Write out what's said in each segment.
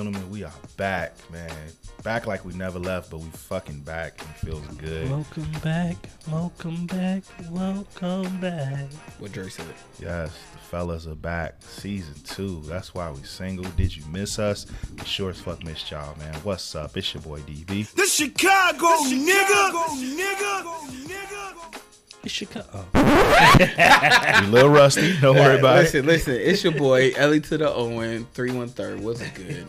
gentlemen, we are back, man. Back like we never left, but we fucking back and feels good. Welcome back, welcome back, welcome back. What Dre said. Yes, the fellas are back. Season 2. That's why we single. Did you miss us? We sure as fuck missed y'all, man. What's up? It's your boy DB. The Chicago nigga. It's Chicago. You a little rusty. Don't worry about Listen, it's your boy, Ellie to the Owen, 313. What's good?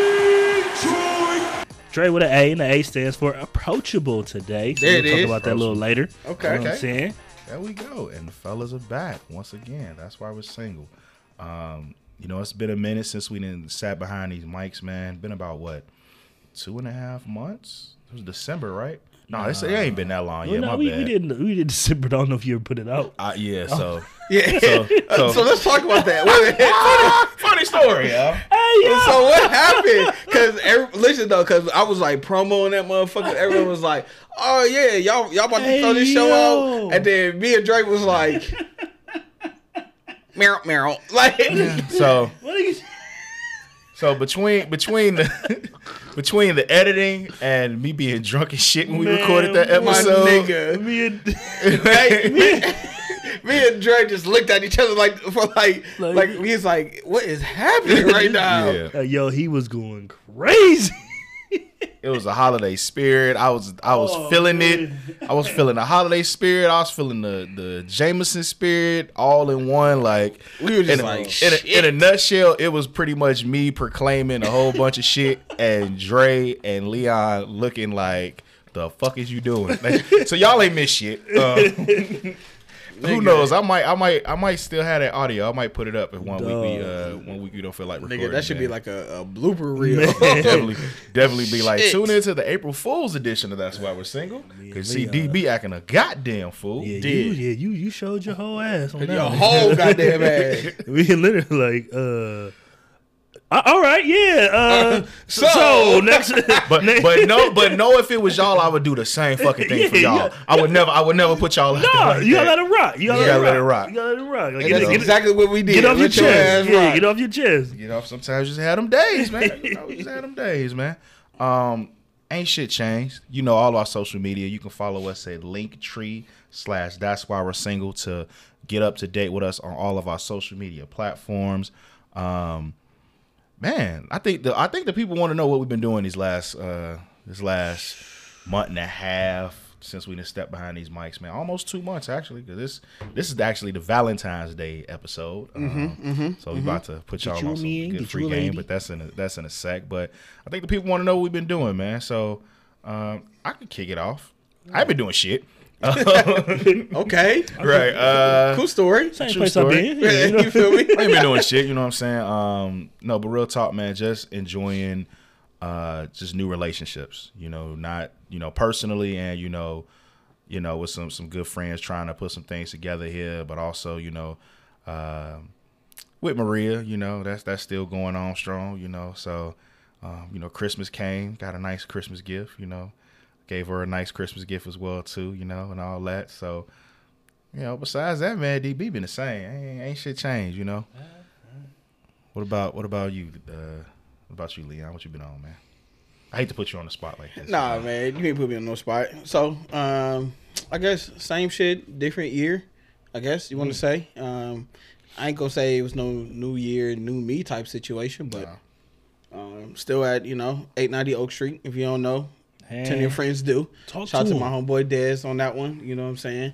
Dre with an A, and the A stands for approachable today. So There we'll it talk is. about that a little later. Okay. You know what I'm saying? There we go. And the fellas are back once again. That's why we're single. It's been a minute since we done sat behind these mics, man. Been about, 2.5 months? It was December, right? No, it ain't been that long yet. Well, no, My we bad. did December. I don't know if you ever put it out. Yeah, so... Yeah. So So let's talk about that. Wait a minute. funny story, yo. Hey, yo. So what happened? Because I was like promoing that motherfucker. Everyone was like, "Oh yeah, y'all about to throw this show yo. out," and then me and Drake was like, "Meryl," like, So What are you? So between the editing and me being drunk as shit when we Man, recorded that my episode, nigga. Me and Me and Dre just looked at each other like we was like, "What is happening right now?" yeah, yo, he was going crazy. it was a holiday spirit. I was feeling it. I was feeling the holiday spirit. I was feeling the Jameson spirit all in one. Like We were just in a nutshell, it was pretty much me proclaiming a whole bunch of shit and Dre and Leon looking like, the fuck is you doing? So y'all ain't miss shit. Who knows? I might still have that audio. I might put it up if one week we don't feel like recording. Nigga, that should man. be like a blooper reel. Definitely be like, Shit. tune into the April Fool's edition of That's Why We're Single. Cause see DB acting a goddamn fool. Yeah, Did. you showed your whole ass on that. Your one. whole goddamn ass. We literally like, all right, yeah. So- next, But no, if it was y'all, I would do the same fucking thing for y'all. Yeah. I would never put y'all out there no, like you gotta that. let it rock. You gotta, let it rock. You gotta let it rock. Like, And that's exactly what we did. get off your Let chest. ass Yeah, rock. get off your chest. You know, sometimes you just had them days, man. Ain't shit changed. You know, all our social media, you can follow us at Linktree/That's Why We're Single to get up to date with us on all of our social media platforms. Man, I think the people want to know what we've been doing this last month and a half since we done stepped behind these mics, man. Almost 2 months actually, because this is actually the Valentine's Day episode. So we about to put y'all Get you on a some man, good get free you a game, lady. but that's in a sec. But I think the people want to know what we've been doing, man. So I could kick it off. I ain't been doing shit. Okay. Right. Cool story. Same True place story. I've been. Yeah, you know? You feel me? I ain't been doing shit, you know what I'm saying? No, but real talk, man, just enjoying just new relationships, not, personally and, with some good friends trying to put some things together here, but also, with Maria, that's still going on strong, so, Christmas came, got a nice Christmas gift, gave her a nice Christmas gift as well too, and all that. So, besides that, man, DB been the same. Ain't shit changed, What about you? What about you, Leon? What you been on, man? I hate to put you on the spot like this. Nah, man, you ain't put me on no spot. So, I guess same shit, different year. I guess you want to say. I ain't gonna say it was no new year, new me type situation, but still at 890 Oak Street. If you don't know, 10 of your friends do. Talk Shout out to to my him. homeboy Dez on that one. You know what I'm saying?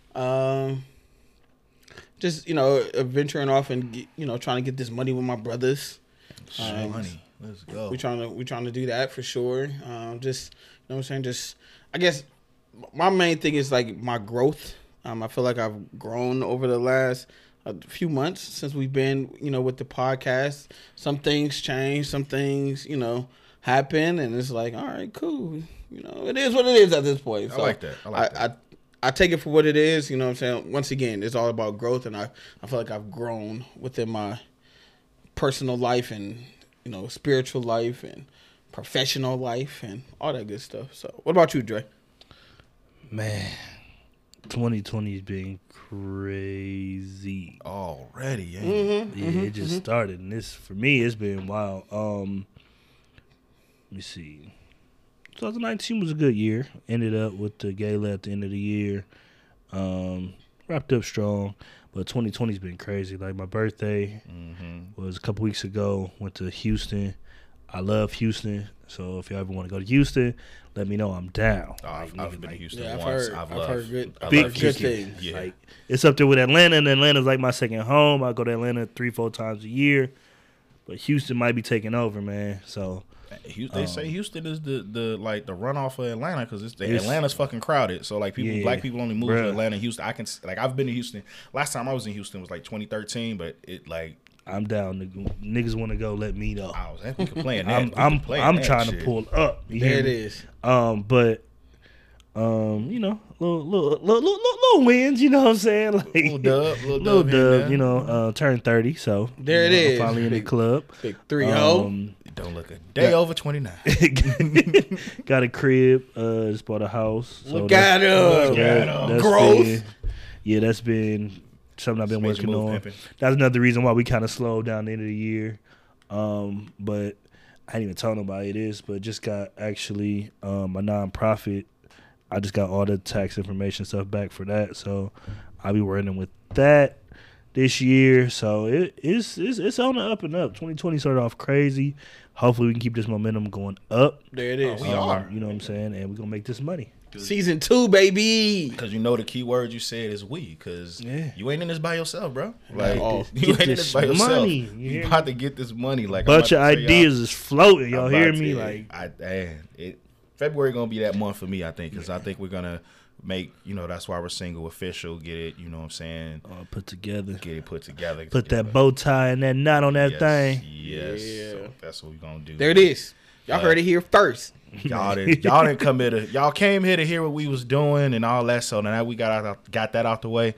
Just venturing off and trying to get this money with my brothers. Money. Let's go. We trying to do that for sure. Just what I'm saying. Just I guess my main thing is like my growth. I feel like I've grown over the last few months since we've been with the podcast. Some things change. Some things happen, and it's like, all right, cool. It is what it is at this point. I like that. I like that. I take it for what it is. You know what I'm saying? Once again, it's all about growth, and I feel like I've grown within my personal life and spiritual life and professional life and all that good stuff. So, what about you, Dre? Man, 2020's been crazy. Already, yeah. Yeah, it just started, and this for me, it's been wild. me see. 2019 was a good year. Ended up with the gala at the end of the year. Wrapped up strong. But 2020's been crazy. Like, my birthday was a couple weeks ago. Went to Houston. I love Houston. So if y'all ever want to go to Houston, let me know. I'm down. Oh, I've been to Houston Yeah, once. I've loved- heard good, I I've love heard good Houston. things. Yeah. Like, it's up there with Atlanta, and Atlanta's like my second home. I go to Atlanta 3-4 times a year. But Houston might be taking over, man. So They say Houston is the runoff of Atlanta because It's- Atlanta's fucking crowded. So like black people only move Bruh. to Atlanta, and Houston. I've been to Houston. Last time I was in Houston was like 2013, but it like I'm down. Niggas want to go, let me know. I was we could play in that. I'm trying to pull up. You There hear it me? is. But you know, little wins, you know what I'm saying? Like Little dub here and dub, there. you know, turned 30, so There you it know, is. I'm finally in the Big- club. Big 3-0. Don't look a day over 29. Got a crib, just bought a house. So Look at him. that's Growth. That's been something I've been Major working move, on. pimpin'. That's another reason why we kind of slowed down the end of the year. But I didn't even tell nobody this, but just got actually a nonprofit. I just got all the tax information stuff back for that, so I'll be working with that this year. So it's on the up and up. 2020 started off crazy. Hopefully we can keep this momentum going up. There it is. we are. You know what I'm saying? And we're gonna make this money. Season 2, baby. Because you know the key word you said is we. Because Yeah. you ain't in this by yourself, bro. Like all. you Get ain't in this this by yourself. money. You You hear me? about to get this money. Like Bunch of I'm about to tell y'all- ideas is floating. Y'all I'm hear about me? to- Like, February gonna be that month for me, I think, because I think we're gonna make, that's why we're single official. Get it, you know what I'm saying? all put together. Get it put together. Put that bow tie and that knot on that yes, thing. Yes, Yeah. so that's what we're gonna do. There it is. Y'all heard it here first. Y'all didn't come here to. Y'all came here to hear what we was doing and all that. So now we got that out the way.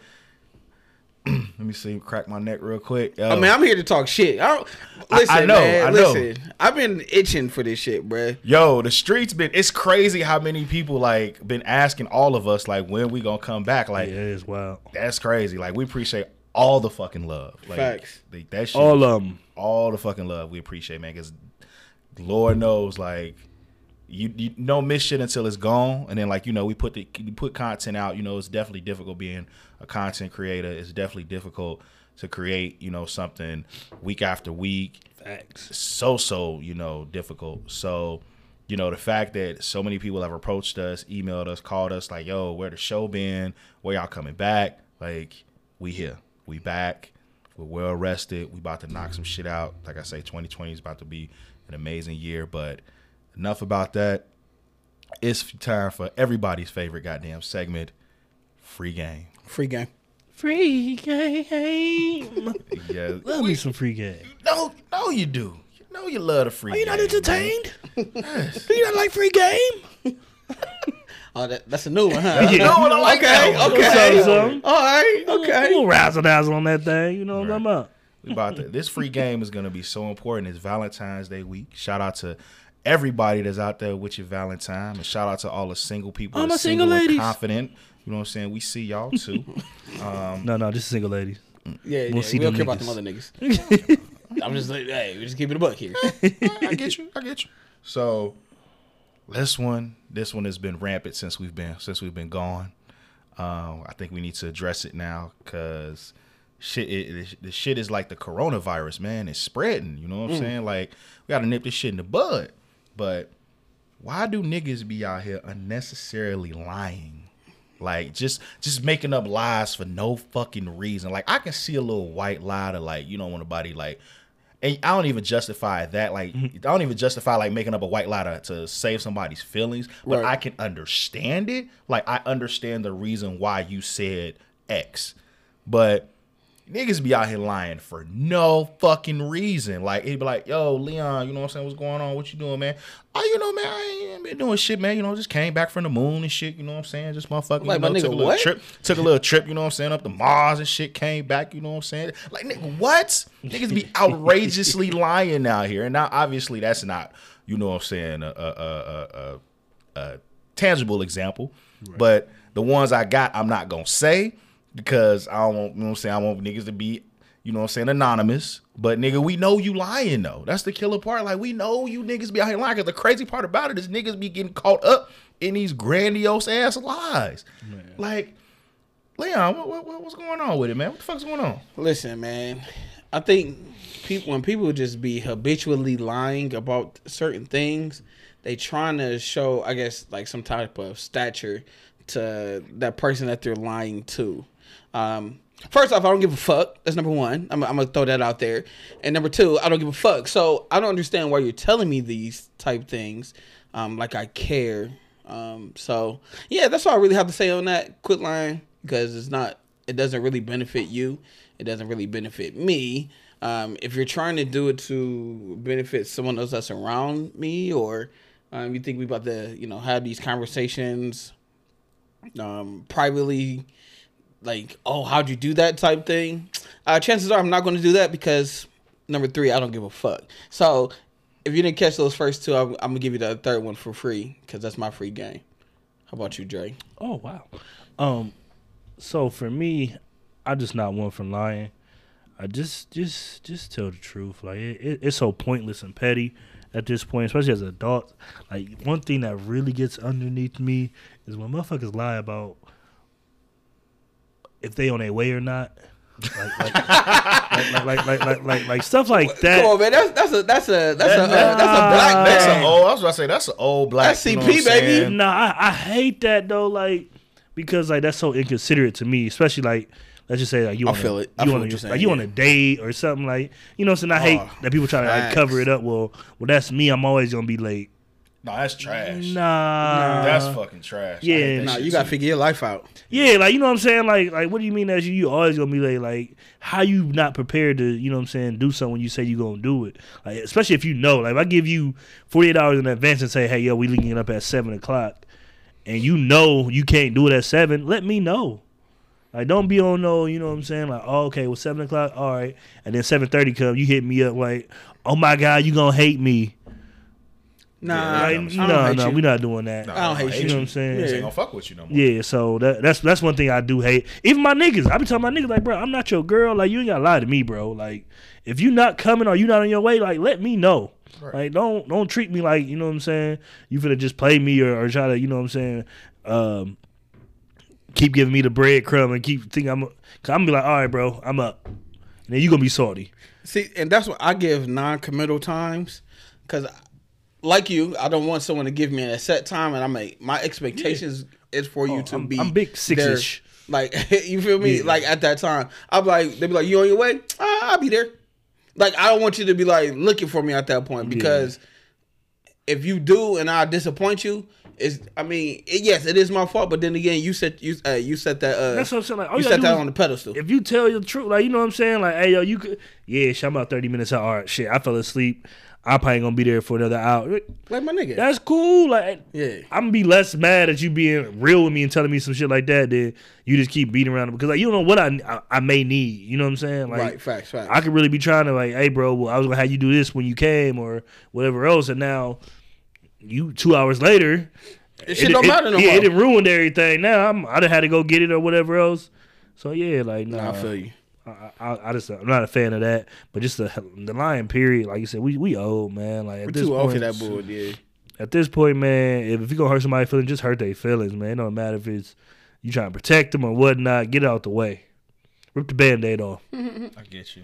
Let me see, crack my neck real quick. I mean, I'm here to talk shit. Listen, I know, man. I know. Listen, I've been itching for this shit, bruh. Yo, the streets it's crazy how many people like been asking all of us like when we gonna come back. Like Yeah, it's wild. that's crazy. Like we appreciate all the fucking love. Like, Facts. That shit, All of them. all the fucking love we appreciate, man. Because Lord knows, like you don't miss shit until it's gone, and then like we put content out. It's definitely difficult being a content creator. It's definitely difficult to create something week after week. Facts. So difficult. So the fact that so many people have approached us, emailed us, called us, like, yo, where the show been? Where y'all coming back? Like, we here. We back. We're well rested. We about to knock some shit out. Like I say, 2020 is about to be an amazing year. But enough about that. It's time for everybody's favorite goddamn segment, Free Game. Free game. Free game. Yeah. Love me some free game. No, you do. You love the free Are you game. not entertained? Do you not like free game? Oh, that's a new one, huh? Yeah. No, I don't like that one. Okay. Something. All right. Okay. We'll razzle dazzle on that thing. You know what I'm talking about? This free game is going to be so important. It's Valentine's Day week. Shout out to everybody that's out there with your Valentine, and shout out to all the single people. All that's my single and ladies. confident. You know what I'm saying? We see y'all too. No, just single ladies. Yeah, We'll see we don't them care about niggas. them other niggas. I'm just like, hey, we just keep it a buck here. I get you. So this one has been rampant since we've been gone. I think we need to address it now because the shit is like the coronavirus, man. It's spreading. You know what I'm saying? Like we got to nip this shit in the bud. But why do niggas be out here unnecessarily lying? Like just making up lies for no fucking reason. Like I can see a little white lie to like you don't want nobody like. And I don't even justify that. Like, I don't even justify like making up a white lie to save somebody's feelings. But Right. I can understand it. Like, I understand the reason why you said X. But niggas be out here lying for no fucking reason. Like, he'd be like, yo, Leon, you know what I'm saying? What's going on? What you doing, man? Oh, man, I ain't been doing shit, man. Just came back from the moon and shit, you know what I'm saying? Just motherfucking, Like, my nigga, took a little what? trip. Took a little trip, you know what I'm saying? Up to Mars and shit, came back, you know what I'm saying? Like, nigga, what? Niggas be outrageously lying out here. And now, obviously, that's not, you know what I'm saying, a tangible example. Right. But the ones I got, I'm not going to say because I don't want, you know what I'm saying, I want niggas to be, you know what I'm saying, anonymous. But nigga, we know you lying though. That's the killer part. Like we know you niggas be out here lying. Cause the crazy part about it is niggas be getting caught up in these grandiose ass lies. Man. Like, Leon, what's going on with it, man? What the fuck's going on? Listen, man. I think when people just be habitually lying about certain things, they trying to show, I guess, like some type of stature to that person that they're lying to. First off, I don't give a fuck. That's number one. I'm gonna throw that out there. And number two, I don't give a fuck. So I don't understand why you're telling me these type things. Like I care. So yeah, that's all I really have to say on that. Quit lying, because it doesn't really benefit you. It doesn't really benefit me. If you're trying to do it to benefit someone else that's around me, or you think we about to, have these conversations privately, like, oh, how'd you do that type thing? Chances are I'm not going to do that because, number three, I don't give a fuck. So if you didn't catch those first two, I'm going to give you the third one for free because that's my free game. How about you, Dre? Oh, wow. So for me, I just not one for lying. I just tell the truth. Like it's so pointless and petty at this point, especially as adults. Like one thing that really gets underneath me is when motherfuckers lie about if they on their way or not. Like stuff like that. Come on, man. That's a black man. I was about to say that's an old black. That's CP, baby. Nah, I hate that though. Like because like that's so inconsiderate to me, especially like. Let's just say like you on a date or something like So I hate that people try to like cover it up. Well, that's me. I'm always gonna be late. No, that's trash. Nah, that's fucking trash. Yeah, nah, you gotta figure your life out. Yeah, like you know what I'm saying. Like what do you mean that you always gonna be late? Like how you not prepared to do something when you say you gonna do it? Like especially if like if I give you 48 hours in advance and say, hey yo, we linking up at 7:00, and you can't do it at 7, let me know. Like, don't be on no, you know what I'm saying? Like, oh, okay, well, 7:00, all right. And then 7:30 come, you hit me up like, oh, my God, you going to hate me. Nah, like, no, we're not doing that. No, I don't hate you. You know what I'm saying? Yeah. Ain't gonna fuck with you no more. Yeah, so that's one thing I do hate. Even my niggas, I be telling my niggas, like, bro, I'm not your girl. Like, you ain't got to lie to me, bro. Like, if you not coming or you not on your way, like, let me know. Right. Like, don't treat me like, you know what I'm saying, you finna just play me or try to, you know what I'm saying, keep giving me the breadcrumb and keep thinking I'm gonna be like, all right, bro, I'm up. And then you gonna be salty. See, and that's what I give non-committal times, because like you, I don't want someone to give me a set time, and my expectations is for you to be. I'm big 6-ish. Like you feel me? Yeah. Like at that time, they be like, you on your way? I'll be there. Like I don't want you to be like looking for me at that point, because if you do and I disappoint you. Yes, it is my fault, but then again, you set that. That's what I'm saying. Like, you set that on the pedestal. If you tell the truth, like you know what I'm saying, like, hey yo, you could, shit, I'm about 30 minutes out. All right, shit, I fell asleep. I probably gonna be there for another hour. Like my nigga, that's cool. Like, yeah, I'm gonna be less mad at you being real with me and telling me some shit like that than you just keep beating around because like you don't know what I may need. You know what I'm saying? Like, right, facts. I could really be trying to like, hey, bro, well, I was gonna have you do this when you came or whatever else, and now you 2 hours later. Shit don't matter no more. Yeah, it ruined everything. Now I done had to go get it or whatever else. So yeah, like nah, I feel you. I'm not a fan of that. But just the lying period, like you said, we old, man. Like we're too old for that bull, yeah. At this point, man, if you gonna hurt somebody's feelings, just hurt their feelings, man. It don't matter if it's you trying to protect them or whatnot. Get it out the way. Rip the Band-Aid off. I get you.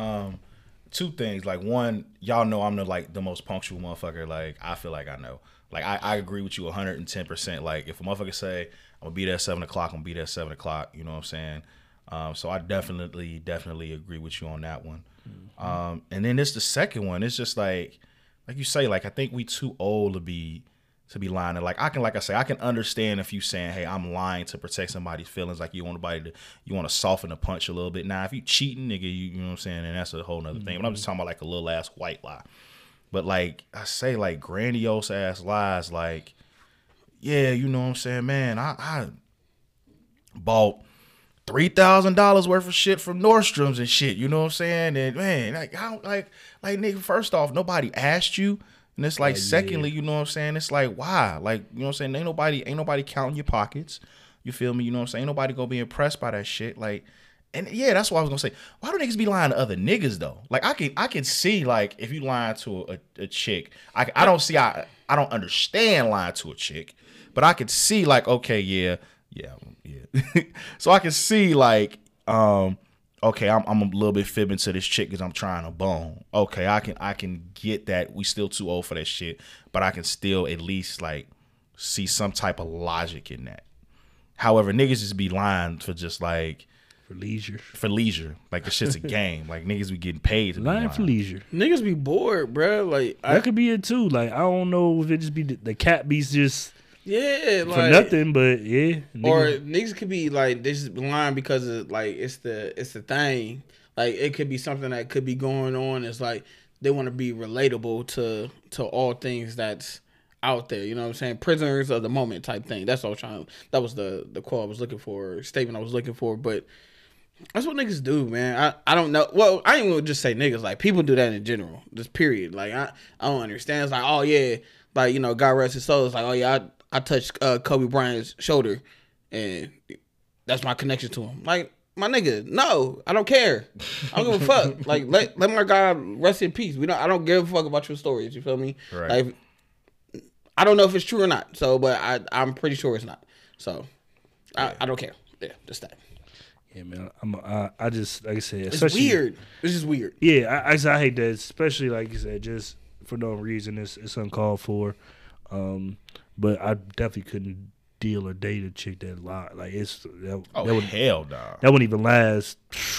Two things. Like one, y'all know I'm the most punctual motherfucker. Like I feel like I know. Like, I agree with you 110%. Like, if a motherfucker say, I'm going to be there at 7:00, I'm going to be there at 7:00. You know what I'm saying? So I definitely agree with you on that one. Mm-hmm. And then this the second one. It's just like you say, like, I think we too old to be lying. And like I can understand if you saying, hey, I'm lying to protect somebody's feelings. Like you want to soften the punch a little bit. Now, if you cheating, nigga, you know what I'm saying? And that's a whole nother thing. But I'm just talking about like a little ass white lie. But like I say, like grandiose ass lies, like, yeah, you know what I'm saying, man. I bought $3,000 worth of shit from Nordstrom's and shit. You know what I'm saying? And man, like nigga, first off, nobody asked you, and it's like, secondly, you know what I'm saying? It's like, why? Like, you know what I'm saying? Ain't nobody counting your pockets. You feel me? You know what I'm saying? Ain't nobody gonna be impressed by that shit. Like, And yeah, that's what I was gonna say. Why do niggas be lying to other niggas though? Like I can see like if you lying to a chick, I don't understand lying to a chick, but I could see like okay yeah. So I can see like okay I'm a little bit fibbing to this chick because I'm trying to bone. Okay, I can get that we still too old for that shit, but I can still at least like see some type of logic in that. However, niggas just be lying for just like. For leisure. Like the shit's a game. Like niggas be getting paid to lying for leisure. Niggas be bored, bro. Like that could be it too. Like I don't know if it just be the cat beats just like for nothing, but yeah. Or niggas could be like they just lying because of like it's the thing. Like it could be something that could be going on. It's like they want to be relatable to all things that's out there, you know what I'm saying? Prisoners of the moment type thing. That's what I was trying. That was the quote I was looking for, statement I was looking for, but. That's what niggas do, man. I don't know. Well, I ain't gonna just say niggas. Like people do that in general. Just period. Like I don't understand. It's like, oh yeah, like God rest his soul. It's like, oh yeah, I touched Kobe Bryant's shoulder, and that's my connection to him. Like my nigga, no, I don't care. I don't give a fuck. Like let my guy rest in peace. I don't give a fuck about your stories. You feel me? Right. Like I don't know if it's true or not. So, but I'm pretty sure it's not. So I don't care. Yeah, just that. Yeah, man. I just like I said, it's weird. It's just weird. Yeah, I hate that, especially like you said, just for no reason. It's uncalled for. But I definitely couldn't deal or date a chick that lied. Like hell no. That wouldn't even last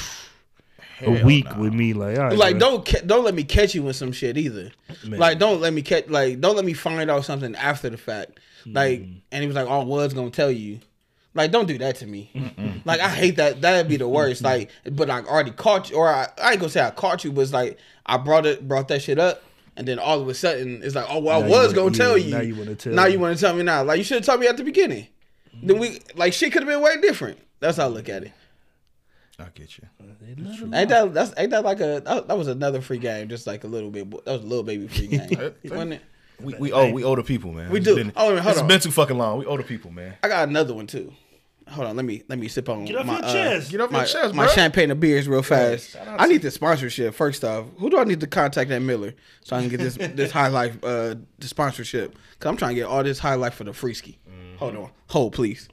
a week with me. Like, all right, like don't let me catch you in some shit either. Man. Like don't let me find out something after the fact. Like and he was like, "Oh, I was gonna tell you." Like, don't do that to me. Like, I hate that. That'd be the worst. Like, but I already caught you, or I ain't gonna say I caught you, but it's like I brought that shit up, and then all of a sudden it's like, oh well, I was gonna tell you. Now you want to tell. Now you want to tell me now. Like you should have told me at the beginning. Then shit could have been way different. That's how I look at it. I get you. Ain't that like that was another free game, just like a little bit. That was a little baby free game, wasn't it? We owe the people, man. We do. Hold on. It's been too fucking long. We owe the people, man. I got another one too. Hold on, let me sip on Get off your chest. Get off your chest, bro. My champagne and beers real fast. I need the sponsorship first off. Who do I need to contact at Miller so I can get this High Life the sponsorship? Cause I'm trying to get all this High Life for the Freeski. Hold please.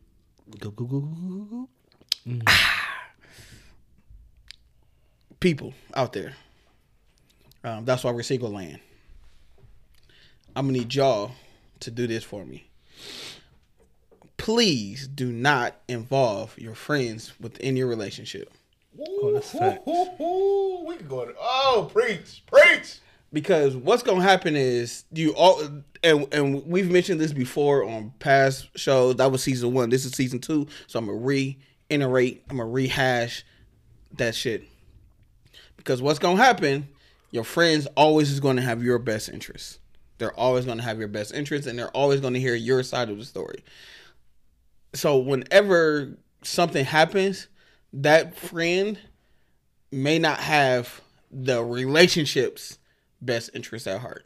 Go. People out there. That's why we're single land. I'm gonna need y'all to do this for me. Please do not involve your friends within your relationship. Oh, that's facts. We can go. Preach. Because what's gonna happen is you all, and we've mentioned this before on past shows. That was season 1. This is season 2. So I'm gonna reiterate. I'm gonna rehash that shit. Because what's gonna happen? Your friends always is gonna have your best interests. They're always gonna have your best interests, and they're always gonna hear your side of the story. So whenever something happens, that friend may not have the relationship's best interest at heart.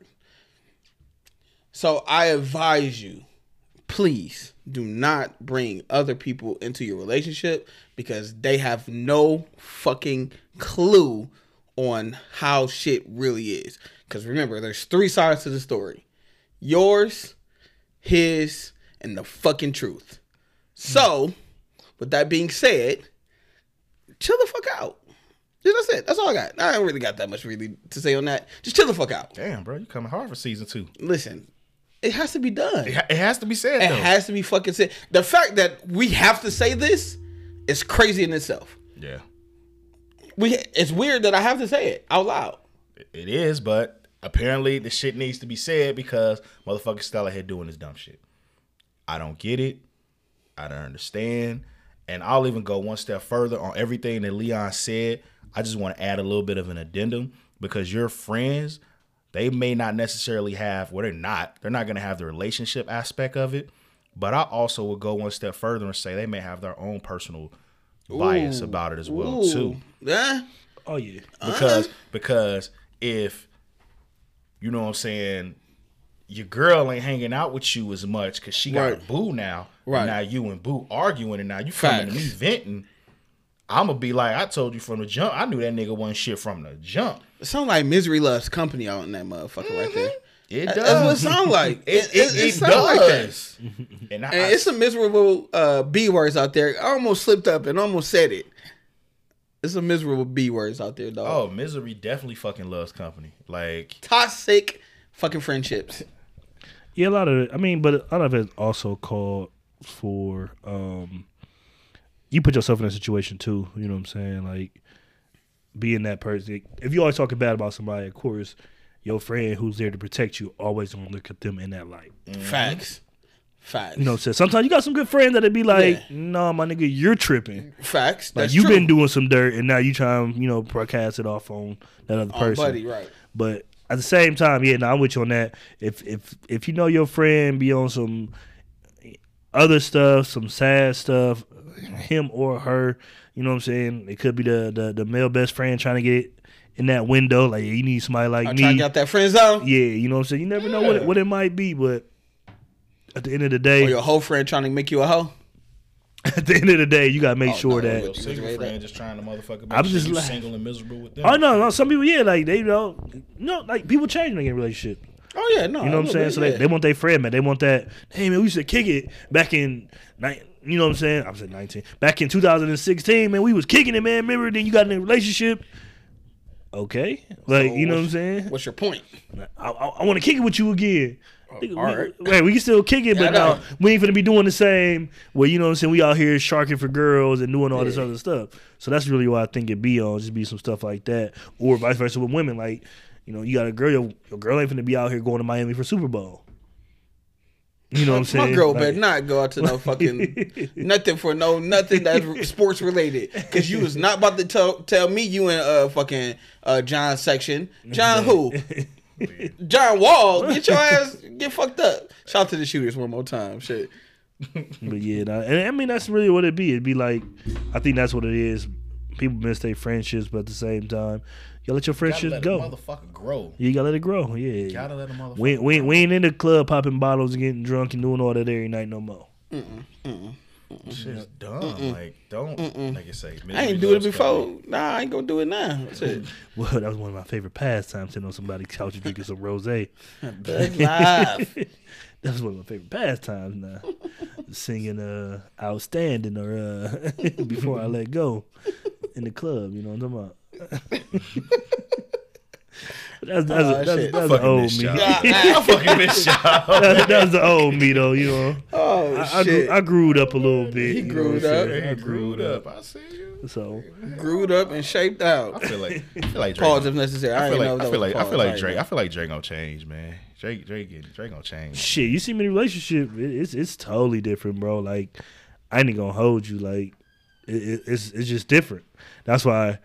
So I advise you, please do not bring other people into your relationship because they have no fucking clue on how shit really is. Because remember, there's 3 sides to the story. Yours, his, and the fucking truth. So, with that being said, chill the fuck out. That's it. That's all I got. I don't really got that much really to say on that. Just chill the fuck out. Damn, bro, you coming hard for season 2. Listen, it has to be done. It has to be said, though. It has to be fucking said. The fact that we have to say this is crazy in itself. Yeah. It's weird that I have to say it out loud. It is, but apparently the shit needs to be said because motherfucking Stella here doing this dumb shit. I don't get it. I don't understand. And I'll even go one step further on everything that Leon said. I just want to add a little bit of an addendum because your friends, they may not necessarily have, well, they're not going to have the relationship aspect of it. But I also would go one step further and say they may have their own personal bias about it as well, too. Yeah. Oh, yeah. Because if, you know what I'm saying, your girl ain't hanging out with you as much because she got a boo now. Right. And now you and boo arguing and now you coming to me venting. I'm gonna be like, I told you from the jump. I knew that nigga wasn't shit from the jump. It sounds like Misery Loves Company out in that motherfucker right there. It does. That's what it sounds like. It sound like that. does. And it's some miserable B words out there. I almost slipped up and almost said it. It's some miserable B words out there, dog. Oh, Misery definitely fucking loves company. Like toxic fucking friendships. Yeah, a lot of it. I mean, but a lot of it also called for you put yourself in a situation too. You know what I'm saying? Like being that person. If you always talking bad about somebody, of course, your friend who's there to protect you always gonna look at them in that light. Facts. You know what I'm saying? Sometimes you got some good friends that'll be like, "No, my nigga, you're tripping." Facts. Like That's you've true. been doing some dirt, and now you trying, broadcast it off on that other person. Buddy, right? But at the same time, yeah, I'm with you on that. If you know your friend be on some other stuff, some sad stuff, him or her, you know what I'm saying? It could be the male best friend trying to get in that window. Like, you need somebody like me. Trying to get that friend zone. Yeah, you know what I'm saying? You never know what it might be, but at the end of the day, Or your whole friend trying to make you a hoe. at the end of the day, you gotta make sure that. your single friend just trying to motherfucker. I'm just you like, single and miserable with them. Oh no, some people, yeah, like they like people change when they get in a relationship. Oh yeah, no. You know what I'm saying? So they want their friend, man. They want that. Hey man, we used to kick it back in. You know what I'm saying? I was at 19. Back in 2016, man, we was kicking it, man. Remember? Then you got in a relationship. Okay, like So you know what I'm saying? What's your point? I want to kick it with you again. all right. We can still kick it, but now we ain't finna be doing the same. Well, you know what I'm saying? We out here sharking for girls and doing all this other stuff. So that's really what I think it be on. Just be some stuff like that, or vice versa with women. Like, you got a girl. Your girl ain't finna be out here going to Miami for Super Bowl. You know what I'm saying? My girl better not go out to no fucking nothing that's sports related. Because you was not about to tell me you in fucking John section. John who? John Wall. Get your ass, get fucked up. Shout out to the shooters one more time. Shit. But yeah, and I mean that's really what it'd be. It'd be like, I think that's what it is. People miss their friendships, but at the same time, you gotta let your friendships go. Motherfucker grow. You gotta let it grow. Yeah, Gotta let a motherfucker. We ain't in the club popping bottles and getting drunk and doing all that every night no more. Shit's dumb. Like don't like I say. I ain't do it before. Nah, I ain't gonna do it now. Shit. Well, that was one of my favorite pastimes, sitting on somebody's couch and drinking some rosé. Bud Live. That was one of my favorite pastimes. Now, singing "Outstanding" or "Before I Let Go" in the club. You know what I'm talking about? That's the old me. I fucking miss y'all. That's the old me though. You know. Oh shit. I grewed up a little bit. He you know grewed what I'm up. saying? I grew up. I see you. So Grewed up and shaped out. I feel like Drake. Pause if necessary. I feel like Drake. Drake gonna change, man. Drake gonna change. shit, you see me in a relationship, it's totally different, bro. Like I ain't gonna hold you. Like it's just different. That's why,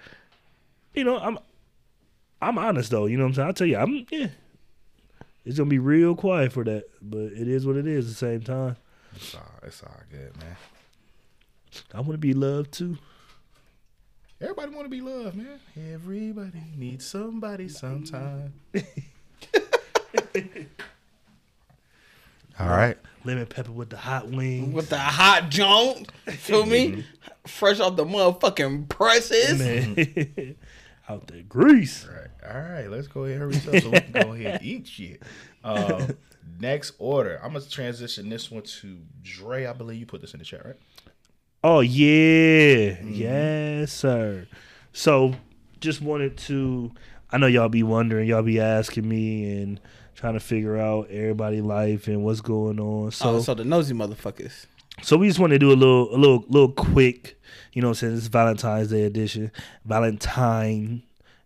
I'm honest though. You know what I'm saying? I'll tell you, it's gonna be real quiet for that, but it is what it is. At the same time, It's all good, man. I want to be loved too. Everybody want to be loved, man. Everybody needs somebody sometime. All right. Lemon pepper with the hot wings. With the hot joint. Feel me? Fresh off the motherfucking presses. Man. Out there grease. All right. Let's go ahead and hurry up so we can go ahead and eat shit. Next order. I'm going to transition this one to Dre. I believe you put this in the chat, right? Oh, yeah. Yes, sir. So, just wanted to, I know y'all be wondering, y'all be asking me and trying to figure out everybody's life and what's going on. So the nosy motherfuckers. So we just want to do a little quick, you know what I'm saying, this Valentine's Day edition. Valentimes.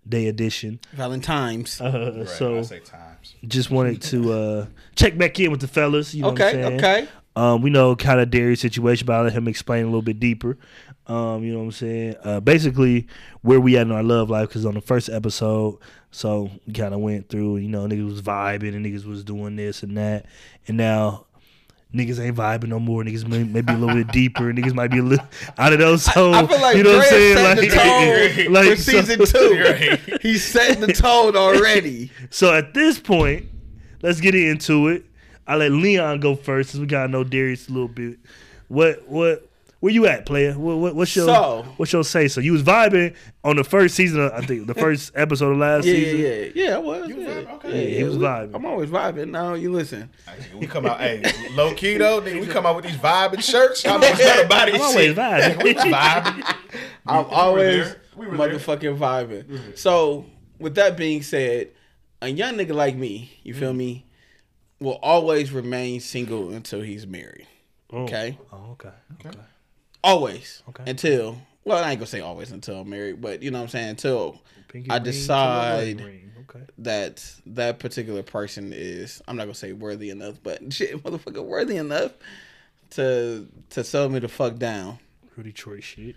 Right, So I say times. just wanted to check back in with the fellas, you know what I'm saying? Okay. We know kind of Darius' situation, but I'll let him explain a little bit deeper. You know what I'm saying? Basically, where we at in our love life, because on the first episode, so we kind of went through, niggas was vibing and niggas was doing this and that. And now niggas ain't vibing no more. Niggas may be a little bit deeper. Niggas might be a little, I don't know. So, I feel like you know what I'm Dre saying? set the tone for season 2. He's setting the tone already. So at this point, let's get into it. I let Leon go first, since we gotta know Darius a little bit. What Where you at, player? What's your say? So you was vibing on the first season of, I think the first episode of last season. Yeah, I was. You vibing? Okay. Yeah, he was vibing. I'm always vibing. Now you listen. We come out, hey, low key though, nigga, we come out with these vibing shirts. I'm better about it. I'm always vibing. We was vibing. I'm always We were there. motherfucking vibing. So with that being said, a young nigga like me, you feel me, will always remain single until he's married. Okay? Oh, okay. Always. Okay. Until, well, I ain't gonna say always until I'm married, but you know what I'm saying? Until Pinky I ring, decide ring. Okay. that particular person is, I'm not gonna say worthy enough, but shit, motherfucker, worthy enough to settle me the fuck down. Rudy Troy shit.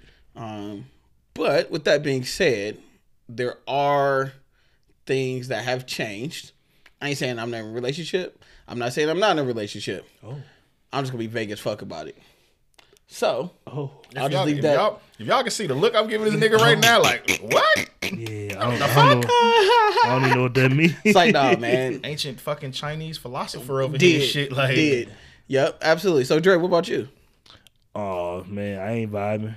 But with that being said, there are things that have changed. I ain't saying I'm not in a relationship. I'm not saying I'm not in a relationship. Oh. I'm just gonna be vague as fuck about it. So, Oh. I'll just leave that. If y'all can see the look I'm giving this nigga right now, like, what? Yeah, I don't even know what that means. It's like, nah, man. Ancient fucking Chinese philosopher over here. Shit, like. Did. Yep, absolutely. So, Dre, what about you? Oh man, I ain't vibing.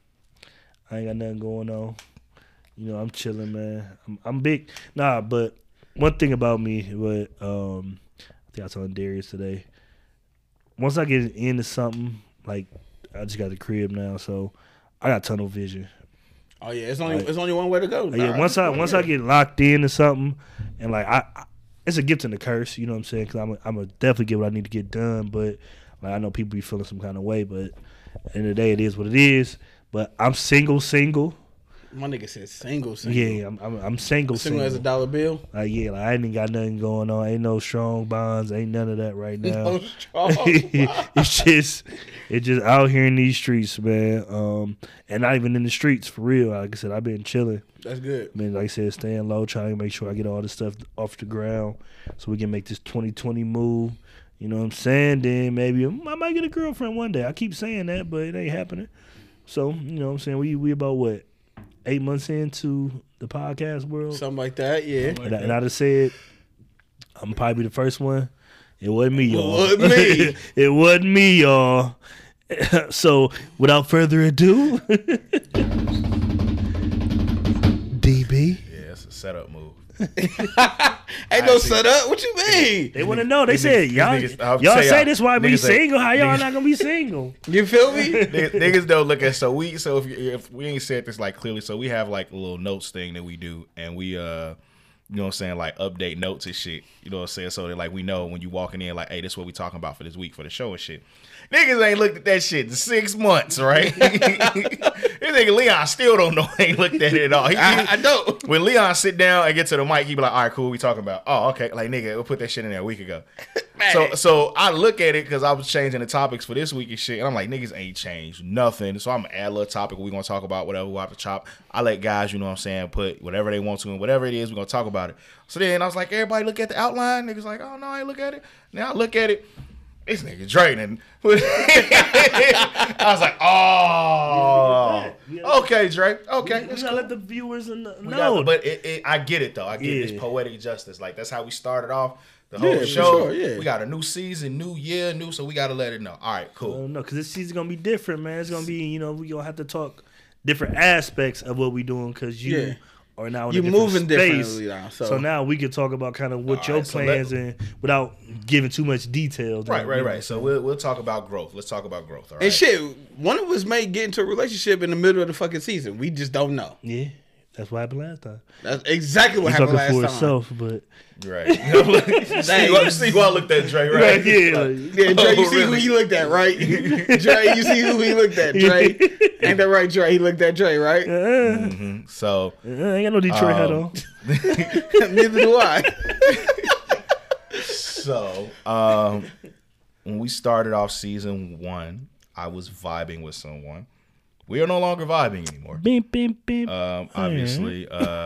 I ain't got nothing going on. You know, I'm chilling, man. I'm big. Nah, but one thing about me, what I think I told Darius today. Once I get into something, like I just got the crib now, so I got tunnel vision. Oh yeah, it's only one way to go. Yeah, once I get locked into something, and like I it's a gift and a curse. You know what I'm saying? Because I'm a definitely get what I need to get done, but like I know people be feeling some kind of way, but at the end of the day, it is what it is. But I'm single. My nigga said single. Yeah, I'm single. Single as a dollar bill. Yeah, like I ain't got nothing going on. Ain't no strong bonds. Ain't none of that right now. No strong. it's just out here in these streets, man. And not even in the streets for real. Like I said, I've been chilling. That's good. I mean, like I said, staying low, trying to make sure I get all this stuff off the ground so we can make this 2020 move. You know what I'm saying? Then maybe I might get a girlfriend one day. I keep saying that, but it ain't happening. So, you know what I'm saying? We about what? 8 months into the podcast world. Something like that, yeah. And I just said, I'm probably the first one. It wasn't me, y'all. It wasn't me. It wasn't me, y'all. So, without further ado, DB. Yeah, it's a setup move. Ain't no setup. What you mean? They want to know. They said, y'all say this why we single. How y'all not going to be single? You feel me? Niggas don't look at if we ain't said this like clearly, so we have like a little notes thing that we do, and we you know what I'm saying, like update notes and shit. You know what I'm saying? So that like we know when you walking in, like, hey, this is what we talking about for this week for the show and shit. Niggas ain't looked at that shit in 6 months, right? This nigga Leon still don't know. Ain't looked at it at all. I know. When Leon sit down and get to the mic, he be like, all right, cool, we talking about. Oh, okay. Like, nigga, we'll put that shit in there a week ago. So I look at it because I was changing the topics for this week and shit. And I'm like, niggas ain't changed nothing. So I'm going to add a little topic we going to talk about, whatever we'll have to chop. I let guys, you know what I'm saying, put whatever they want to and whatever it is, we're going to talk about it. So then I was like, everybody look at the outline. Niggas like, oh, no, I ain't look at it. Now I look at it. This nigga draining. I was like, oh, okay, Drake. Okay, We gotta let the viewers know. But I get it though. I get it's poetic justice. Like that's how we started off the whole Yeah, show. for sure, yeah. We got a new season, new year, so we gotta let it know. All right, cool. No, because this season's gonna be different, man. It's gonna be, you know, we gonna have to talk different aspects of what we doing because you are now in You a different moving space. differently now. So now we can talk about kind of what All your right, so plans and without giving too much detail. Right. So we'll talk about growth. Let's talk about growth. All right. And shit, one of us may get into a relationship in the middle of the fucking season. We just don't know. Yeah, that's what happened last time. That's exactly what happened last for time. itself, but Right. see who I looked at, Dre, right? yeah, Yeah, Dre, you see who he looked at, right? Dre, you see who he looked at, Dre. Ain't that right, Dre? He looked at Dre, right? So I ain't got no Detroit hat on. Neither do I. So when we started off season 1, I was vibing with someone. We are no longer vibing anymore. Bim, bim, bim. Obviously,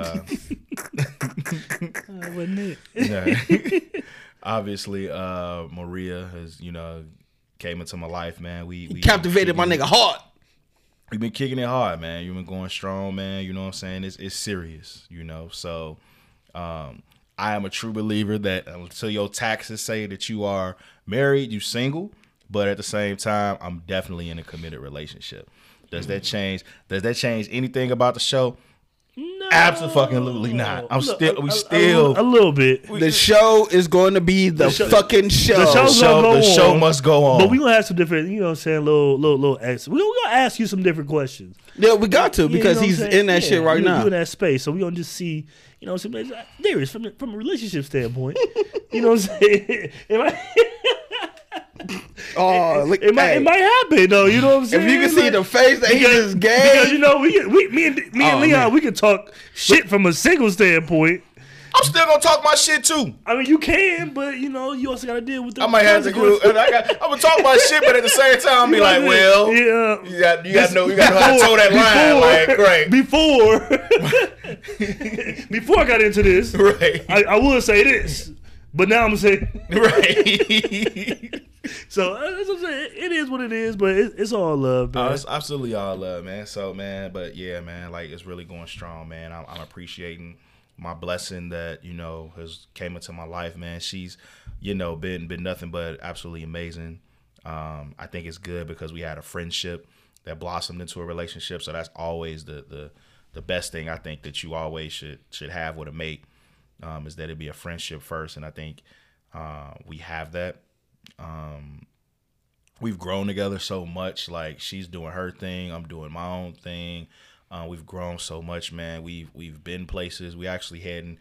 Wasn't it? obviously, Maria has, you know, came into my life, man. We Captivated my nigga heart. We've been kicking it hard, man. You've been going strong, man. You know what I'm saying? It's serious, you know. So, I am a true believer that until your taxes say that you are married, you single, but at the same time, I'm definitely in a committed relationship. Does that change? Does that change anything about the show? No, Absolutely not. We still a little bit. The show is going to be the fucking show. The show's gonna go the show on, must go on. But we're gonna have some different, you know what I'm saying, little answers. We're gonna ask you some different questions. Yeah, we got to because you know he's what I'm saying? in that shit right now. You in that space, so we're gonna just see, you know what I'm saying, there is from a relationship standpoint. You know what I'm saying? It might happen though. You know what I'm saying? If you can see the face that he just gave, because you know me and Leon, man. we can talk shit from a single standpoint. I'm still gonna talk my shit too. I mean, you can, but you know, you also gotta deal with the I might have to go. I'm gonna talk my shit, but at the same time, I'll be like, well, yeah, you got to know how to toe that line. Like, right. Before I got into this, Right. I would say this, but now I'm saying Right. So that's what I'm saying. It is what it is, but it's all love, man. It's absolutely all love, man. So, man, but yeah, man, like it's really going strong, man. I'm appreciating my blessing that, you know, has came into my life, man. She's, you know, been nothing but absolutely amazing. I think it's good because we had a friendship that blossomed into a relationship. So that's always the best thing I think that you always should have with a mate, is that it be a friendship first. And I think we have that. We've grown together so much. Like she's doing her thing, I'm doing my own thing. We've grown so much, man. We've been places. We actually heading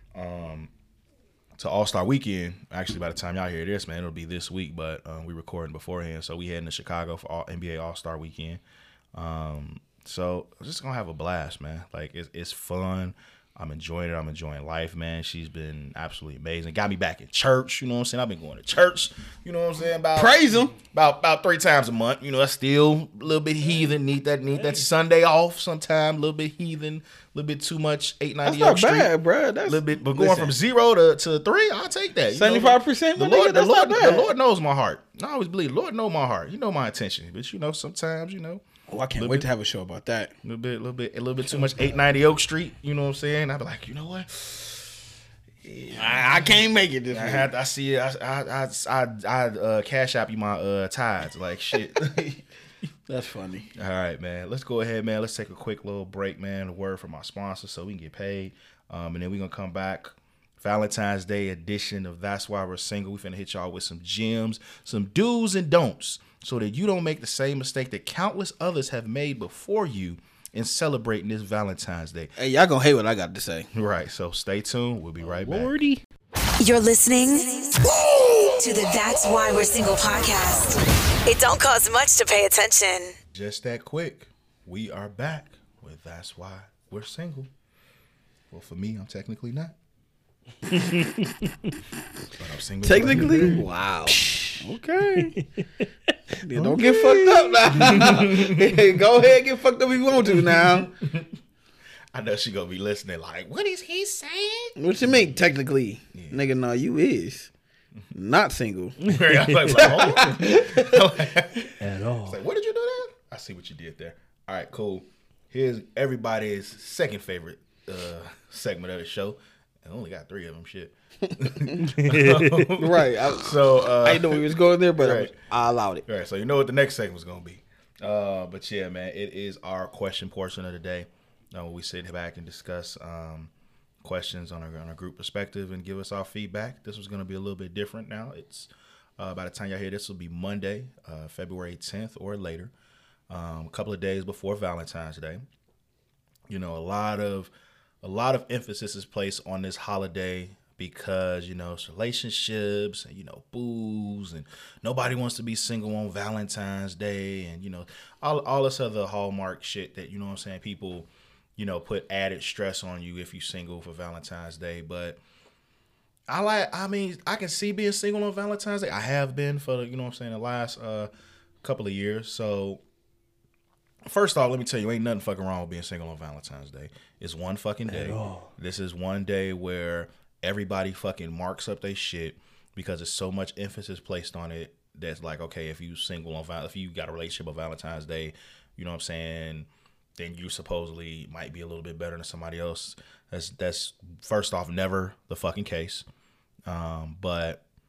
to All-Star Weekend. Actually, by the time y'all hear this, man, it'll be this week. But we recording beforehand, so we heading to Chicago for NBA All-Star Weekend. So I'm just gonna have a blast, man. Like it's fun. I'm enjoying it. I'm enjoying life, man. She's been absolutely amazing. Got me back in church. You know what I'm saying? I've been going to church. You know what I'm saying? Praise him. About 3 times a month. You know, that's still a little bit heathen. Need that Sunday off sometime. A little bit heathen. A little bit too much. 890 That's not Oak Street. bad, bro. That's a little bit, but going from 0 to 3, I'll take that. 75%. The Lord knows my heart. I always believe the Lord knows my heart. You know my intention, but you know sometimes you know. Oh, I can't wait to have a show about that. A little bit too much 890 Oak Street. You know what I'm saying? I'd be like, you know what? I can't make it this week. I see it. I cash app you my tithes like shit. That's funny. All right, man. Let's go ahead, man. Let's take a quick little break, man. A word from our sponsor so we can get paid. And then we're going to come back. Valentine's Day edition of That's Why We're Single. We finna hit y'all with some gems, some do's and don'ts, so that you don't make the same mistake that countless others have made before you in celebrating this Valentine's Day. Hey, y'all gonna hate what I got to say. Right, so stay tuned. We'll be right back. Lordy. You're listening to the That's Why We're Single podcast. It don't cost much to pay attention. Just that quick. We are back with That's Why We're Single. Well, for me, I'm technically not. But I'm single. Technically? Wow. Okay. Don't get fucked up now. Hey, go ahead and get fucked up if you want to now. I know she gonna be listening like, what is he saying? What you mean, technically? Yeah. Nigga, no, you is not single. At all. It's like, what did you do there? I see what you did there. All right, cool. Here's everybody's second favorite segment of the show. I only got 3 of them, shit. Right. I didn't know we was going there, but right. I allowed it. All right, so you know what the next segment was going to be. But yeah, man, it is our question portion of the day. We sit back and discuss questions on a group perspective and give us our feedback. This was going to be a little bit different now. It's by the time y'all hear this, will be Monday, February 10th or later, a couple of days before Valentine's Day. You know, a lot of emphasis is placed on this holiday because, you know, it's relationships and, you know, booze and nobody wants to be single on Valentine's Day and, you know, all this other hallmark shit that, you know what I'm saying, people, you know, put added stress on you if you're single for Valentine's Day. But I can see being single on Valentine's Day. I have been for, you know what I'm saying, the last couple of years. So first off, let me tell you, ain't nothing fucking wrong with being single on Valentine's Day. It's one fucking day. This is one day where everybody fucking marks up their shit because there's so much emphasis placed on it that's like, okay, if you single on if you got a relationship on Valentine's Day, you know what I'm saying, then you supposedly might be a little bit better than somebody else. That's first off never the fucking case. But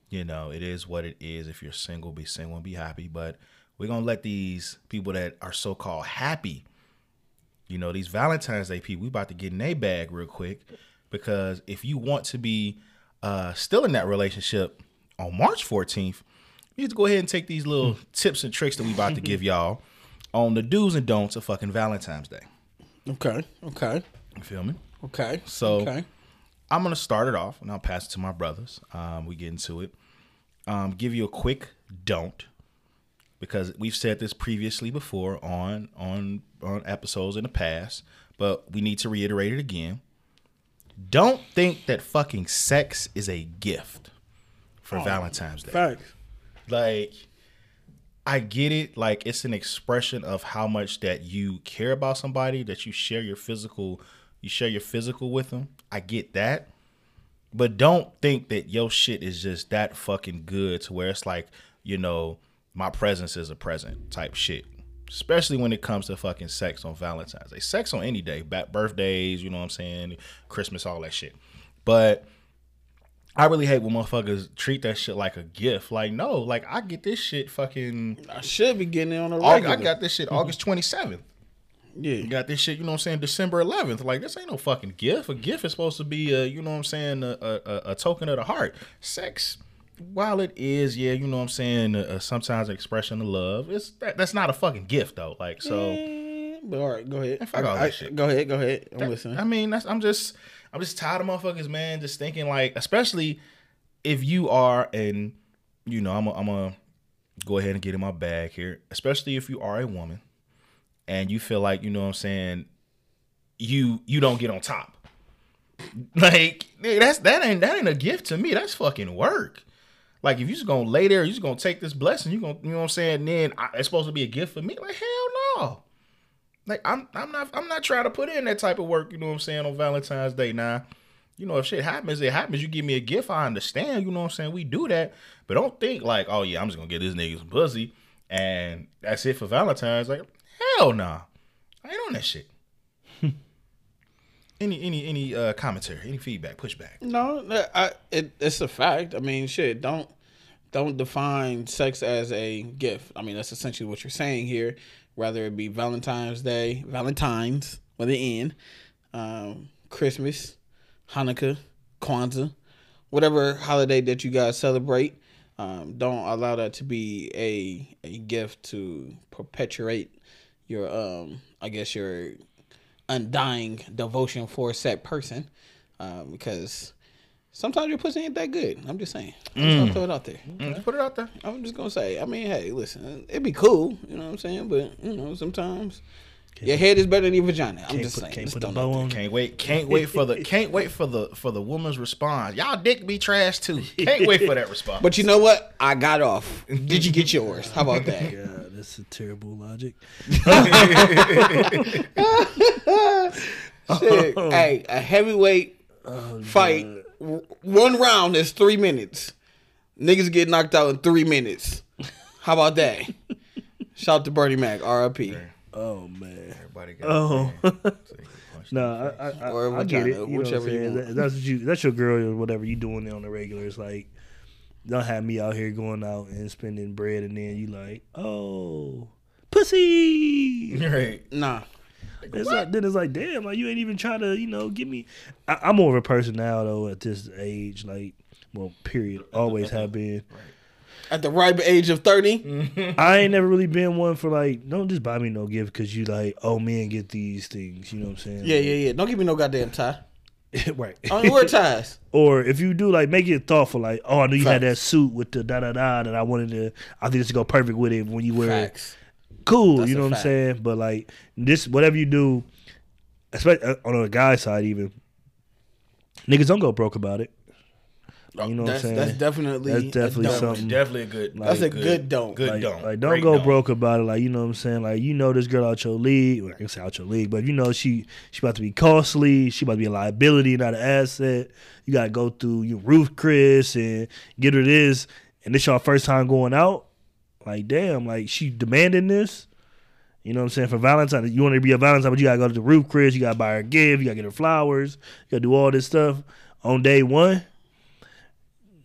You know, it is what it is. If you're single, be single and be happy. But we're going to let these people that are so-called happy, you know, these Valentine's Day people, we about to get in their bag real quick. Because if you want to be still in that relationship on March 14th, you need to go ahead and take these little tips and tricks that we about to give y'all on the do's and don'ts of fucking Valentine's Day. Okay. You feel me? Okay. So okay. I'm going to start it off, and I'll pass it to my brothers. We get into it. Give you a quick don't, because we've said this previously before on episodes in the past, but we need to reiterate it again. Don't think that fucking sex is a gift for Valentine's Day. Facts. Like, I get it. Like, it's an expression of how much that you care about somebody, that you share your physical with them. I get that. But don't think that your shit is just that fucking good to where it's like, you know, my presence is a present type shit. Especially when it comes to fucking sex on Valentine's Day. Sex on any day. Birthdays, you know what I'm saying? Christmas, all that shit. But I really hate when motherfuckers treat that shit like a gift. Like, no, like, I get this shit fucking... I should be getting it on a regular. I got this shit August 27th. Yeah. You got this shit, you know what I'm saying, December 11th. Like, this ain't no fucking gift. A gift is supposed to be, you know what I'm saying, a token of the heart. Sex, while it is, yeah, you know what I'm saying, sometimes an expression of love, that's not a fucking gift, though. Like, so... But all right, go ahead. Fuck all that shit. Go ahead. I'm listening. I mean, I'm just tired of motherfuckers, man, just thinking, like, especially if you are, and, you know, I'm gonna go ahead and get in my bag here, especially if you are a woman, and you feel like, you know what I'm saying, you don't get on top. Like, that ain't a gift to me. That's fucking work. Like, if you just gonna lay there, you just gonna take this blessing, you know what I'm saying, then it's supposed to be a gift for me. Like, hell no. Like, I'm not trying to put in that type of work, you know what I'm saying, on Valentine's Day. Now, you know, if shit happens, it happens. You give me a gift, I understand, you know what I'm saying, we do that. But don't think like, oh yeah, I'm just gonna get this nigga some pussy and that's it for Valentine's. Like, hell nah. I ain't on that shit. Any commentary, any feedback, pushback? No, it's a fact. I mean, shit, don't define sex as a gift. I mean, that's essentially what you're saying here. Whether it be Valentine's Day, Valentine's with an N, Christmas, Hanukkah, Kwanzaa, whatever holiday that you guys celebrate, don't allow that to be a gift to perpetuate your I guess your undying devotion for a set person, because sometimes your pussy ain't that good. I'm just saying. I'm just gonna throw it out there. Just put it out there. I'm just gonna say. I mean, hey, listen, it'd be cool. You know what I'm saying? But you know, sometimes your head is better than your vagina. I'm just saying. Can't put a bow on. Can't wait for the woman's response. Y'all dick be trash too. Can't wait for that response. But you know what? I got off. Did you get yours? How about that? Yeah, that's a terrible logic. Shit. Hey, a heavyweight fight. One round is 3 minutes. Niggas get knocked out in 3 minutes. How about that? Shout out to Bernie Mac, R.I.P. Oh man. Everybody got No, I get it. You know what I'm saying? That's your girl or whatever you doing on the regular. It's like, don't have me out here going out and spending bread and then you like, oh, pussy. Right. Nah. It's like, damn, like you ain't even trying to, you know, give me. I'm more of a person now though at this age, like, well, period, always have been. Right. At the ripe age of 30? I ain't never really been one for like, don't just buy me no gift because you like, oh, men get these things. You know what I'm saying? Yeah. Don't give me no goddamn tie. Right. I don't wear ties. Or if you do, like, make it thoughtful. Like, oh, I knew you had Facts. that suit with the da-da-da that I wanted to, I think this would go perfect with it when you wear Facts. it. Cool, That's you know a what I'm fact. saying? But like, this, whatever you do, especially on the guy side even, niggas don't go broke about it. You know what I'm saying? That's definitely That's definitely a don't. something. Definitely a good. That's a good don't. Good Like, don't. like, don't Great go don't. broke about it. Like, you know what I'm saying? Like, you know this girl out your league. Well, I can say out your league, but you know she about to be costly. She about to be a liability, not an asset. You got to go through your Ruth Chris and get her this. And this your first time going out. Like, damn, like, she demanding this. You know what I'm saying? For Valentine's, you want her to be a Valentine, but you got to go to the Ruth Chris. You got to buy her a gift. You got to get her flowers. You got to do all this stuff on day one.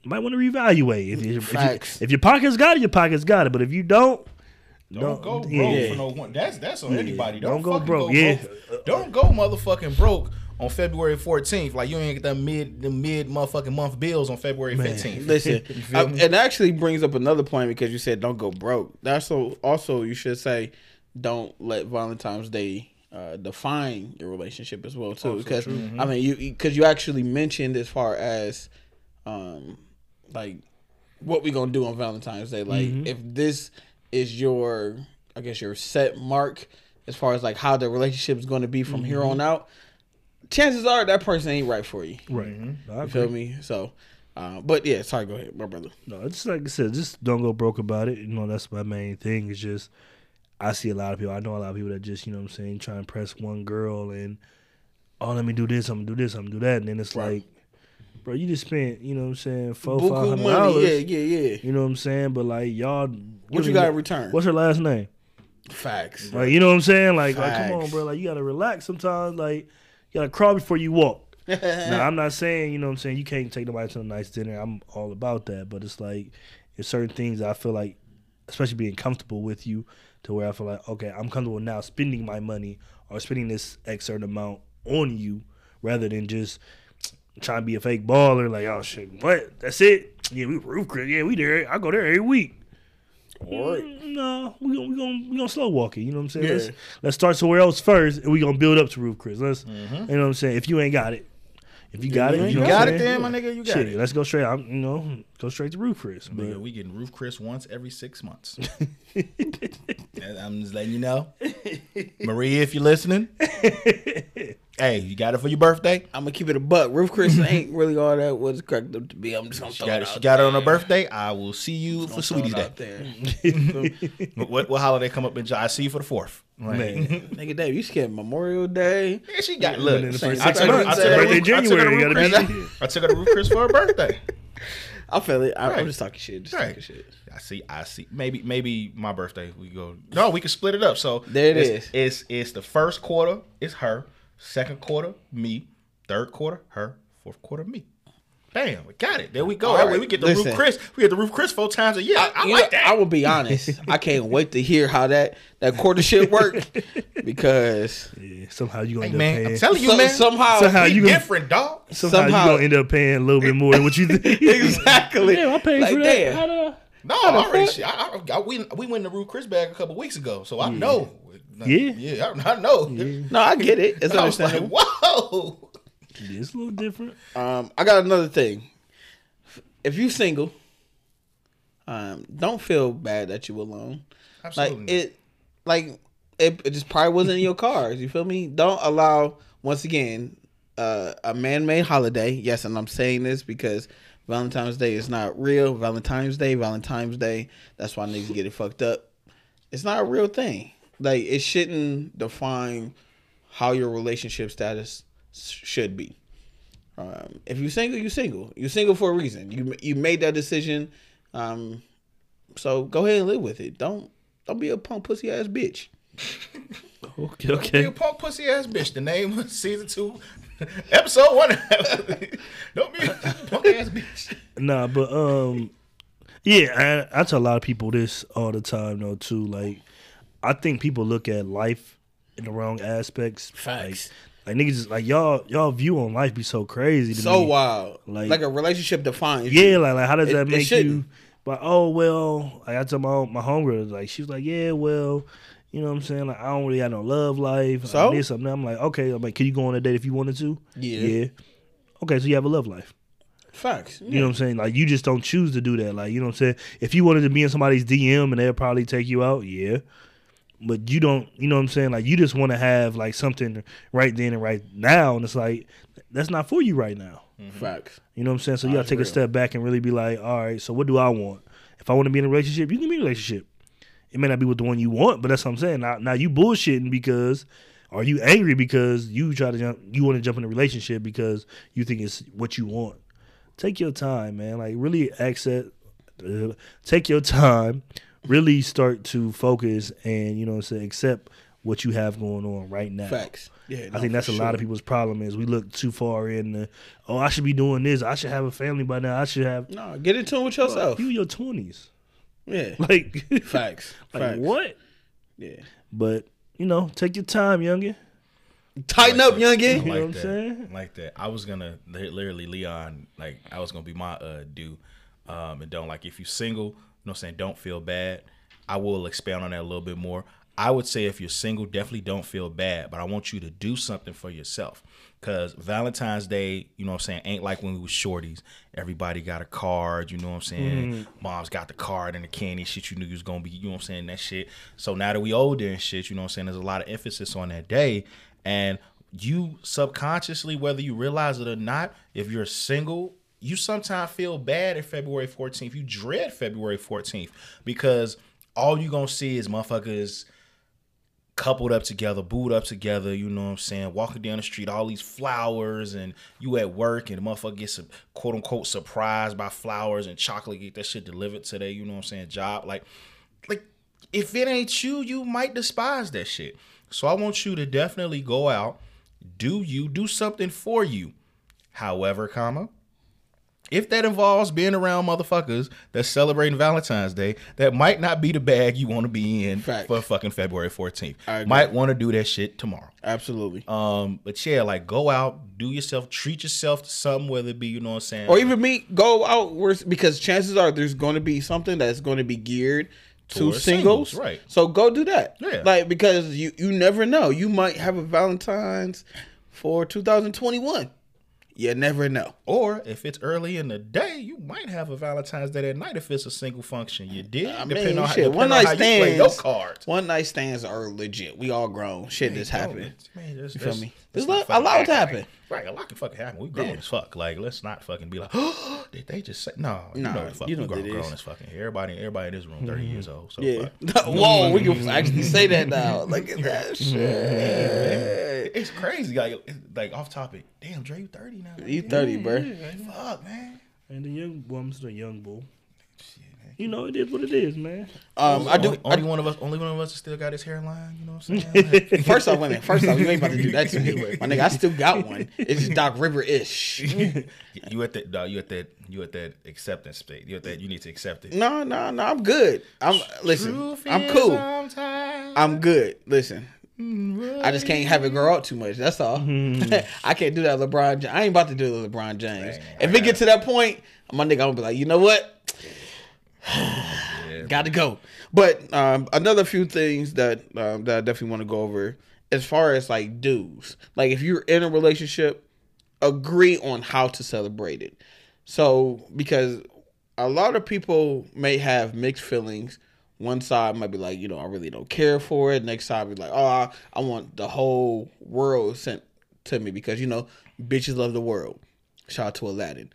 you might want to reevaluate. Facts. If your pockets got it, your pockets got it. But if you don't go broke yeah. for no one. That's on anybody. Don't go fucking broke. Yeah. Don't go motherfucking broke on February 14th. Like you ain't get the mid motherfucking month bills on February 15th. Listen, it actually brings up another point because you said don't go broke. That's also you should say don't let Valentine's Day define your relationship as well too. Because I mean you actually mentioned as far as like what we gonna do on Valentine's Day. Like if this is your set mark as far as like how the relationship is going to be from here on out, chances are that person ain't right for you. Right. You feel me? So, but yeah, sorry, go ahead, my brother. No, it's like I said, just don't go broke about it. You know, that's my main thing. It's just I see a lot of people. I know a lot of people that just, you know what I'm saying, try and impress one girl and let me do this, I'm gonna do this, I'm gonna do that, and then it's like, bro, you just spent, you know what I'm saying, $400-$500. Yeah. You know what I'm saying? But like y'all, What you got in return? What's her last name? Facts. Like, you know what I'm saying? Like come Facts. on, bro. Like you gotta relax sometimes. Like you gotta crawl before you walk. Now I'm not saying, you know what I'm saying, you can't take nobody to a nice dinner. I'm all about that. But it's like there's certain things I feel like, especially being comfortable with you, to where I feel like, okay, I'm comfortable now spending my money or spending this X certain amount on you rather than just trying to be a fake baller, like, oh shit, what? That's it? Yeah, we roof Chris. Yeah, we there. I go there every week. No, we gonna slow walk it. You know what I'm saying? Yeah. Let's start somewhere else first, and we gonna build up to roof Chris. Let's, you know what I'm saying? If you ain't got it, you got it. You know got what I'm it, saying? then, my nigga. You got Shit, it. let's go straight. Go straight to roof Chris. But Nigga, we getting Roof Chris once every 6 months. And I'm just letting you know, Maria, if you're listening, hey, you got it for your birthday. I'm gonna keep it a buck. Roof Chris ain't really all that was cracked up to be. I'm just gonna throw it out. She got it on her birthday. I will see you for Sweetie's Day. There. What holiday come up in July? I see you for the 4th. Right. man, Nigga, Dave, you scared Memorial Day. Yeah, she got in look. the I first took 6 her months. to Birthday Roof- I took her to January, you Roof gotta Chris- be. I took her to Roof Chris for her birthday. I feel it. I'm Right. just talking shit. Just Right. talking shit. I see. Maybe my birthday we go. No, we can split it up. So There it is. It's the first quarter is her, second quarter me, third quarter her, fourth quarter me. Bam, we got it. There we go. All That right. way we get the Listen. Roof Chris. We get the Roof Chris 4 times a year. I You like know, that. I will be honest. I can't wait to hear how that quarter shit work because Yeah, somehow you gonna Hey end man, up I'm paying. telling you, man. somehow we you gonna- different, dog. Somehow you gonna end up paying a little bit more than what you think. exactly. Yeah, I paid like, for that. damn. How the- No, I already. We win the Roof Chris bag a couple weeks ago, so I know. Yeah. I know. No, I get it. It's I was like, understandable. whoa. It's a little different. I got another thing. If you single, don't feel bad that you alone. Absolutely. It just probably wasn't in your cards. You feel me? Don't allow, once again, a man-made holiday. Yes, and I'm saying this because Valentine's Day is not real. Valentine's Day. That's why niggas get it fucked up. It's not a real thing. Like, it shouldn't define how your relationship status should be. If you're single, you're single. You're single for a reason. You made that decision. So go ahead and live with it. Don't be a punk pussy ass bitch. Okay. Be a punk pussy ass bitch. The name of season 2, episode 1. Don't be a punk ass bitch. Nah, but yeah, I tell a lot of people this all the time though too. Like, I think people look at life in the wrong aspects. Facts. Like niggas, like y'all view on life be so crazy to So me. wild. Like- Like a relationship defines Yeah, you. like how does that It make you? shouldn't. But oh well, like I tell my homegirl, like she was like, yeah, well, you know what I'm saying? Like I don't really have no love life. So? this, something. I'm like, okay, I'm like, can you go on a date if you wanted to? Yeah. Okay, so you have a love life. Facts. You know what I'm saying? Like you just don't choose to do that. Like, you know what I'm saying? If you wanted to be in somebody's DM and they'll probably take you out, yeah. But you don't, you know what I'm saying? Like you just want to have like something right then and right now, and it's like that's not for you right now. Facts. You know what I'm saying? So you gotta take a real. step back and really be like, all right, so what do I want? If I want to be in a relationship, you can be in a relationship. It may not be with the one you want, but that's what I'm saying. Now you bullshitting because, or you angry because you want to jump in a relationship because you think it's what you want. Take your time, man. Like really take your time. Really start to focus and, you know what I'm saying, accept what you have going on right now. Facts. Yeah, I think that's a lot of people's problem is we look too far in the, I should be doing this. I should have a family by now. I should have. No, get in tune with yourself. You in your 20s. Yeah. Like. Facts. Like Facts. what? Yeah. But, take your time, youngin. Tighten up, youngin. You know what I'm saying? Like that. I was gonna literally Leon. Like I was gonna be my do, and don't like if you single. You know what I'm saying? Don't feel bad. I will expound on that a little bit more. I would say if you're single, definitely don't feel bad. But I want you to do something for yourself. Because Valentine's Day, you know what I'm saying, ain't like when we was shorties. Everybody got a card, you know what I'm saying? Mom's got the card and the candy shit you knew you was going to be, you know what I'm saying, that shit. So now that we older and shit, you know what I'm saying, there's a lot of emphasis on that day. And you subconsciously, whether you realize it or not, if you're single, you sometimes feel bad at February 14th. You dread February 14th because all you going to see is motherfuckers coupled up together, booed up together, you know what I'm saying, walking down the street, all these flowers, and you at work, and the motherfucker gets quote unquote surprised by flowers and chocolate, get that shit delivered to their, you know what I'm saying, job. Like if it ain't you, you might despise that shit. So I want you to definitely go out, do something for you. However, if that involves being around motherfuckers that's celebrating Valentine's Day, that might not be the bag you want to be in for fucking February 14th. Might want to do that shit tomorrow. Absolutely. But yeah, like go out, do yourself, treat yourself to something, whether it be, you know what I'm saying, or even go out because chances are there's going to be something that's going to be geared to singles, right? So go do that. Yeah. Like because you never know, you might have a Valentine's for 2021. You never know. Or if it's early in the day, you might have a Valentine's Day that night if it's a single function. You did. Depending on how you play your cards. One night stands are legit. We all grown. Shit just happened. You feel me? There's a lot to happen. Right, a lot can fucking happen. We grown as fuck. Like, let's not fucking be like, oh, did they just say no? You know what the fuck. We grown as fucking. Everybody in this room 30 years old. So yeah. Whoa, we can actually say that now. Look at that shit. It's crazy. Like off topic. Damn, Dre, you 30 now. You 30, bro. Fuck, man. And the young woman's the young bull. You know, it is what it is, man. Only one of us still got his hairline. You know what I'm saying? First off, you ain't about to do that to me, my nigga. I still got one. It's just Doc River-ish. You at that acceptance state. You need to accept it. No, I'm good. I'm cool. I'm good. Listen. I just can't have it grow out too much. That's all. I can't do that, LeBron James. I ain't about to do the LeBron James. If it get to that point, my nigga, I'm gonna be like, you know what? Got to go. But another few things that I definitely want to go over as far as like dues. Like if you're in a relationship, agree on how to celebrate it. So because a lot of people may have mixed feelings. One side might be like, I really don't care for it. Next side be like, oh, I want the whole world sent to me because, bitches love the world. Shout out to Aladdin.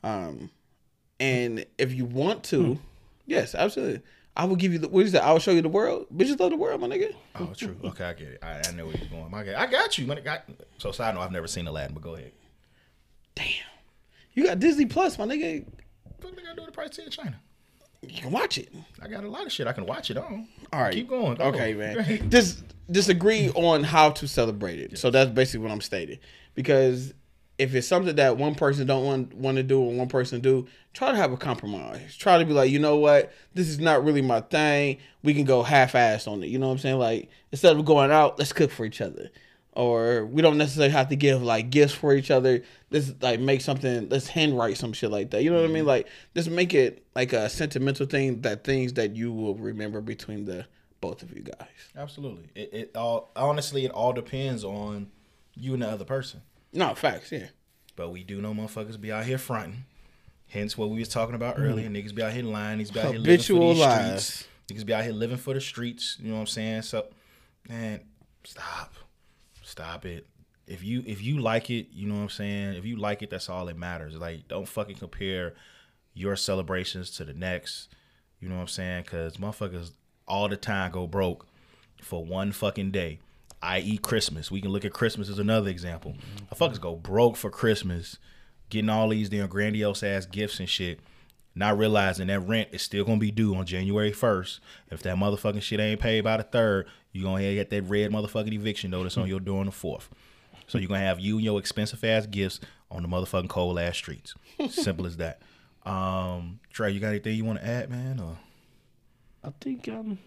And if you want to, yes, absolutely. I will give you I will show you the world. Bitches love the world, my nigga. Oh, true. Okay, I get it. I know where you're going. I got you. So side note, I've never seen Aladdin, but go ahead. Damn. You got Disney Plus, my nigga. What the fuck I do the price in China? You can watch it. I got a lot of shit I can watch it on. All right. Keep going. Okay, man. Just agree on how to celebrate it. Yes. So that's basically what I'm stating. Because if it's something that one person don't want to do and one person do, try to have a compromise. Try to be like, you know what? This is not really my thing. We can go half-assed on it. You know what I'm saying? Like, instead of going out, let's cook for each other. Or we don't necessarily have to give like gifts for each other. Let's like make something. Let's handwrite some shit like that. You know what I mean? Like just make it like a sentimental thing. Things that you will remember between the both of you guys. Absolutely. It all depends on you and the other person. No facts, yeah. But we do know motherfuckers be out here fronting. Hence what we was talking about earlier. Niggas be out here lying. Niggas be out here living for these streets. Niggas be out here living for the streets. You know what I'm saying? So, man, Stop it. If you like it, you know what I'm saying? If you like it, that's all that matters. Like, don't fucking compare your celebrations to the next. You know what I'm saying? Because motherfuckers all the time go broke for one fucking day, i.e. Christmas. We can look at Christmas as another example. Motherfuckers go broke for Christmas, getting all these damn grandiose ass gifts and shit. not realizing that rent is still gonna be due on January 1st. If that motherfucking shit ain't paid by the 3rd, you gonna get that red motherfucking eviction notice on your door on the 4th. So you're gonna have you and your expensive ass gifts on the motherfucking cold ass streets. Simple as that. Trey, you got anything you want to add, man? Or? I think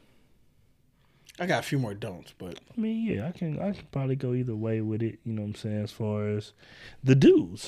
I got a few more don'ts, but I mean, yeah, I can probably go either way with it. You know what I'm saying? As far as the dudes,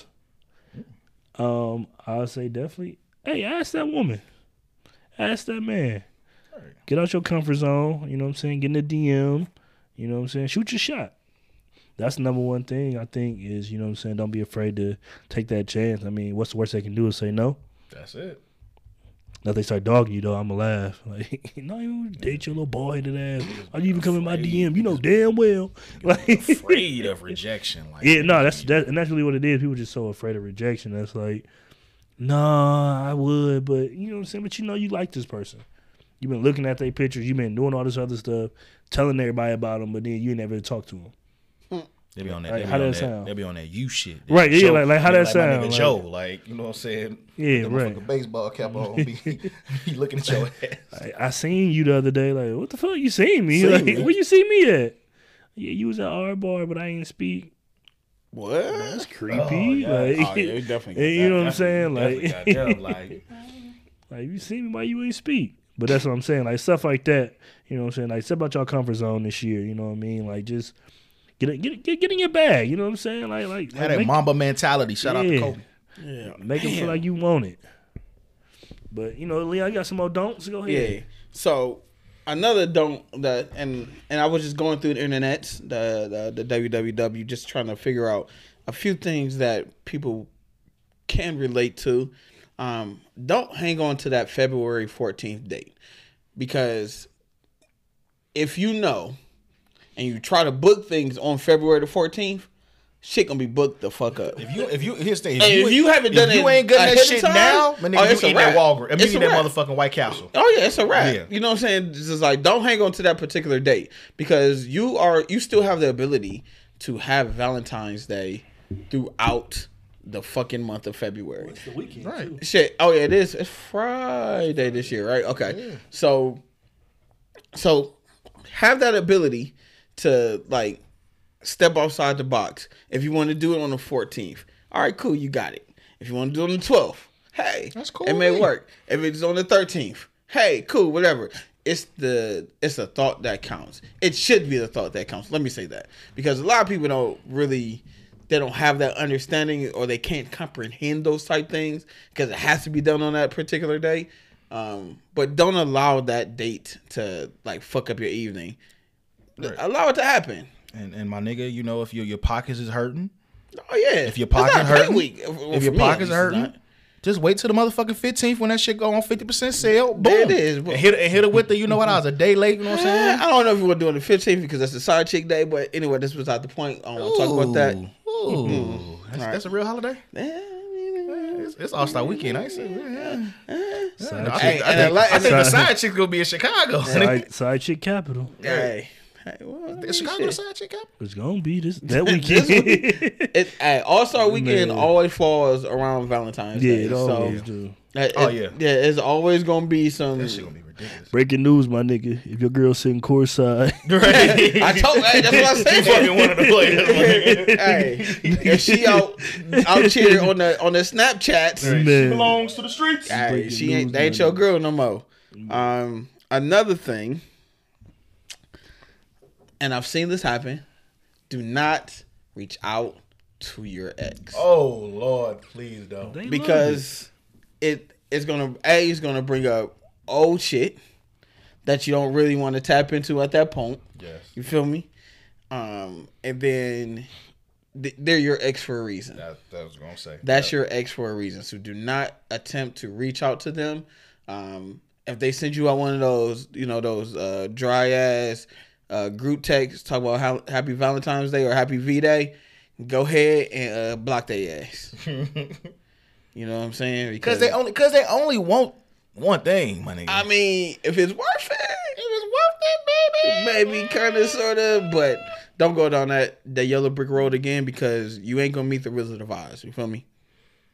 I'll say definitely. Hey, ask that woman, ask that man. Get out your comfort zone. You know what I'm saying? Get in the DM. You know what I'm saying? Shoot your shot. That's the number one thing I think is, you know what I'm saying, don't be afraid to take that chance. I mean, what's the worst they can do is say no. That's it. Now if they start dogging you though, I'ma laugh. Like, not even date your little boy-headed ass. Why you even come in my DM? You know damn well. Like, Afraid of rejection. Like, yeah, no, that's really what it is. People just so afraid of rejection. That's like, nah, I would, but you know what I'm saying? But you know you like this person. You've been looking at their pictures, you've been doing all this other stuff, telling everybody about them, but then you ain't never talk to them. They be on that. Like, They be how on that that. sound? They be on that you shit. Right, yeah, Joe, like how that like sound? My nigga Like, Joe, like, you know what I'm saying? Yeah, That right. motherfucking baseball cap on. Be looking at your ass. I seen you the other day. Like, what the fuck? You seen me? Seen Like, me? where you see me at? Yeah, you was at R Bar, but I ain't speak. what? That's creepy. yeah. Like, Oh, yeah, we definitely got you know what I'm that. saying? Definitely Like, got them, like, like you see me, why you ain't speak? But that's what I'm saying. Like stuff like that. You know what I'm saying? Like step out your comfort zone this year. You know what I mean? Like just get in your bag. You know what I'm saying? Like had that make, Mamba mentality. Shout out to Yeah. Kobe. Yeah. make it feel like you want it. But you know, Leon, I got some more don'ts. Go ahead. Yeah. So another don't that and I was just going through the internet, the www, just trying to figure out a few things that people can relate to. Don't hang on to that February 14th date, because if you know and you try to book things on February the 14th, shit gonna be booked the fuck up. If you here's the thing. Hey, if you haven't done if you it ain't getting ahead that of shit time, now, man, nigga, it's you a eat that wrap. Walgreens. I mean, It's you a eat that wrap. motherfucking White Castle. Oh yeah, it's a wrap. Yeah. You know what I'm saying? It's just like don't hang on to that particular date, because you still have the ability to have Valentine's Day throughout the fucking month of February. It's the weekend. Right. Shit. Oh yeah, it is. It's Friday this year, right? Okay. Yeah. So have that ability to like step outside the box. If you want to do it on the 14th, all right, cool, you got it. If you want to do it on the 12th, hey, That's cool it with may me. work. If it's on the 13th, hey, cool, whatever. It's the thought that counts. It should be the thought that counts. Let me say that, because a lot of people they don't have that understanding, or they can't comprehend those type things because it has to be done on that particular day. But don't allow that date to like fuck up your evening. Right. Allow it to happen. And my nigga, you know, if your pockets is hurting, Oh yeah. if your It's not pocket pay hurting, week. if your pockets hurting, just wait till the motherfucking 15th when that shit go on 50% sale. Boom. There it is. And hit it with the, you know what, I was a day late, you know what I'm saying? I don't know if we were doing the 15th because that's the side chick day, but anyway, this was not the point. I don't want to talk about that. Ooh. That's a real holiday? It's All-Star Weekend. I ain't saying, Side I chick, think, I think the Side- side chick's gonna be in Chicago. side chick capital. Hey, well, Is Chicago the side chick capital? It's gonna be that weekend. Hey, All-Star Weekend Man. always falls around Valentine's Yeah, Day. it always so, do. Oh, yeah. Yeah, it's always going to be some... That shit gonna be ridiculous. Breaking news, my nigga. If your girl sitting courtside, Right. I told hey, that's what I said. fucking one of the players. Hey, if she out here on the Snapchats, man. belongs to the streets. hey, breaking she ain't news, they ain't man. your girl no more. Another thing, and I've seen this happen, do not reach out to your ex. Oh Lord, please don't. They love Because it's gonna bring up old shit that you don't really want to tap into at that point. Yes. You feel me? And then they're your ex for a reason. That was gonna say. That's your ex for a reason. So do not attempt to reach out to them. If they send you out one of those, those dry ass group texts talk about how Happy Valentine's Day or Happy V Day, go ahead and block their ass. You know what I'm saying? Because they only want one thing, my nigga. I mean, if it's worth it, maybe kind of, sort of, but don't go down that yellow brick road again, because you ain't gonna meet the Wizard of Oz. You feel me?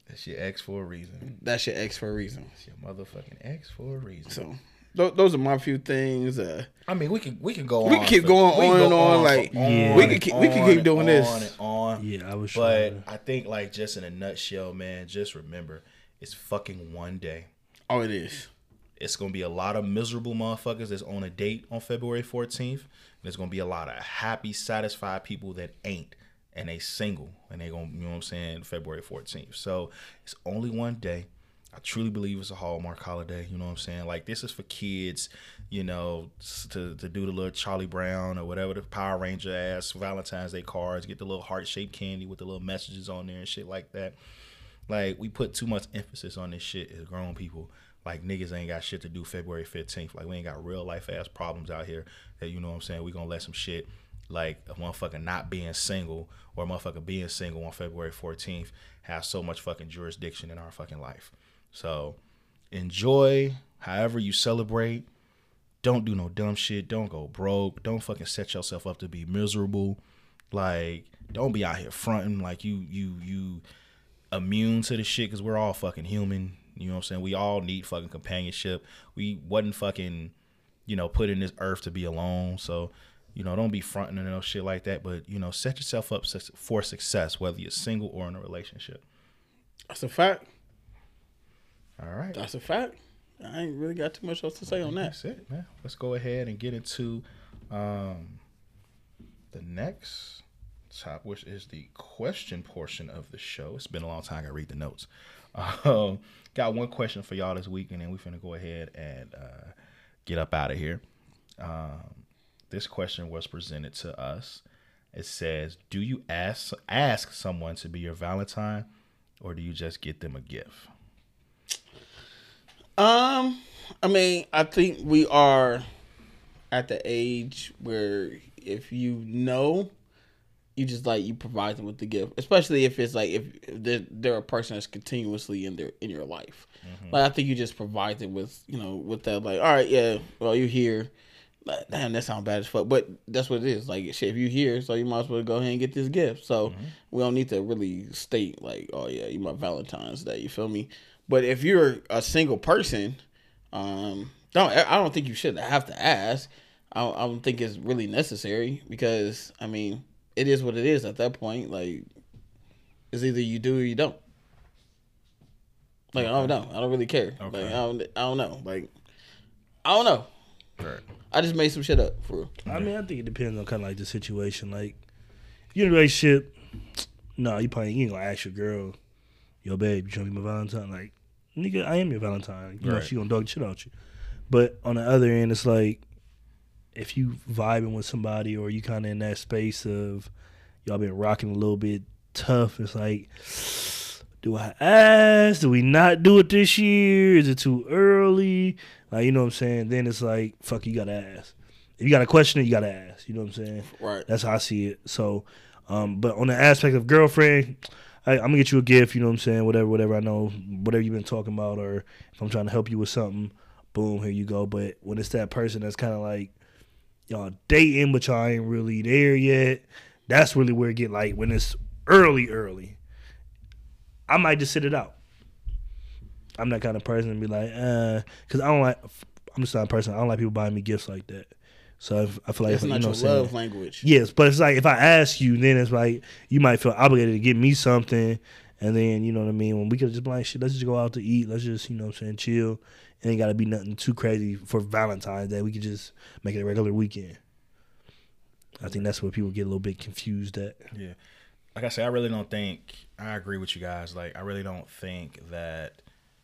That's your ex for a reason. That's your ex for a reason. That's your motherfucking ex for a reason. So those are my few things. I mean, we can go on. We can keep going on and on. Like we can keep doing this. On and on. Yeah, I was. But I think, like, just in a nutshell, man, just remember, it's fucking one day. Oh, it is. It's gonna be a lot of miserable motherfuckers that's on a date on February 14th. There's gonna be a lot of happy, satisfied people that ain't, and they single, and they gonna, you know what I'm saying, February 14th. So it's only one day. I truly believe it's a Hallmark holiday. You know what I'm saying? Like, this is for kids, you know, to do the little Charlie Brown or whatever, the Power Ranger ass Valentine's Day cards, get the little heart-shaped candy with the little messages on there and shit like that. Like, we put too much emphasis on this shit as grown people. Like, niggas ain't got shit to do February 15th. Like, we ain't got real life ass problems out here that, you know what I'm saying, we gonna let some shit like a motherfucker not being single or a motherfucker being single on February 14th have so much fucking jurisdiction in our fucking life. So enjoy however you celebrate. Don't do no dumb shit. Don't go broke. Don't fucking set yourself up to be miserable. Like, don't be out here fronting like you immune to the shit, because we're all fucking human. You know what I'm saying? We all need fucking companionship. We wasn't fucking, you know, put in this earth to be alone. So, you know, don't be fronting and no shit like that. But, you know, set yourself up for success, whether you're single or in a relationship. That's a fact. All right. That's a fact. I ain't really got too much else to say on that. That's it, man. Let's go ahead and get into the next top, which is the question portion of the show. It's been a long time. I got to read the notes. Got one question for y'all this week, and then we're finna go ahead and get up out of here. This question was presented to us. It says, do you ask someone to be your Valentine, or do you just get them a gift? I mean, I think we are at the age where if you know, you just like, you provide them with the gift, especially if it's like, if they're a person that's continuously in your life. Mm-hmm. Like, I think you just provide them with, you know, with that, like, all right, yeah, well, you're here. Like, damn, that sounds bad as fuck, but that's what it is. Like, shit, if you're here, so you might as well go ahead and get this gift. So we don't need to really state like, oh yeah, you my Valentine's Day. You feel me? But if you're a single person, I don't think you should have to ask. I don't think it's really necessary, because I mean, it is what it is at that point. Like, it's either you do or you don't. Like, I don't know. I don't really care. Okay. Like, I don't know. Like, I don't know. Right. I just made some shit up for real. I mean, I think it depends on kind of like the situation. Like, if you're in a relationship, no, you ain't gonna ask your girl, yo, babe, you trying to be my Valentine? Like, nigga, I am your Valentine. You know, she gonna dog shit out you. But on the other end, it's like, if you vibing with somebody, or you kind of in that space of y'all been rocking a little bit tough, it's like, do I ask? Do we not do it this year? Is it too early? Like, you know what I'm saying? Then it's like, fuck, you gotta ask. If you got a question, you gotta ask. You know what I'm saying? Right. That's how I see it. So, but on the aspect of girlfriend, I'm gonna get you a gift. You know what I'm saying? Whatever I know, whatever you've been talking about, or if I'm trying to help you with something, boom, here you go. But when it's that person that's kind of like, y'all dating, but y'all ain't really there yet, that's really where it get like, when it's early, I might just sit it out. I'm that kind of person to be like, because I'm just not a person, I don't like people buying me gifts like that. So I feel like, that's not your love language. Yes, but it's like, if I ask you, then it's like, you might feel obligated to get me something, and then, you know what I mean, when we could just be like, shit, let's just go out to eat, let's just, you know what I'm saying, chill. It ain't got to be nothing too crazy for Valentine's Day. We could just make it a regular weekend. I think that's where people get a little bit confused at. Yeah. Like I said, I really don't think, I agree with you guys. Like, I really don't think that,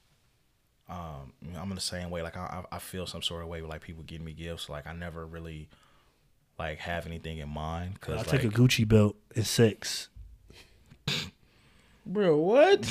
I'm in the same way. Like, I feel some sort of way with, like, people getting me gifts. Like, I never really, like, have anything in mind. I'll like, take a Gucci belt and sex. Bro, what?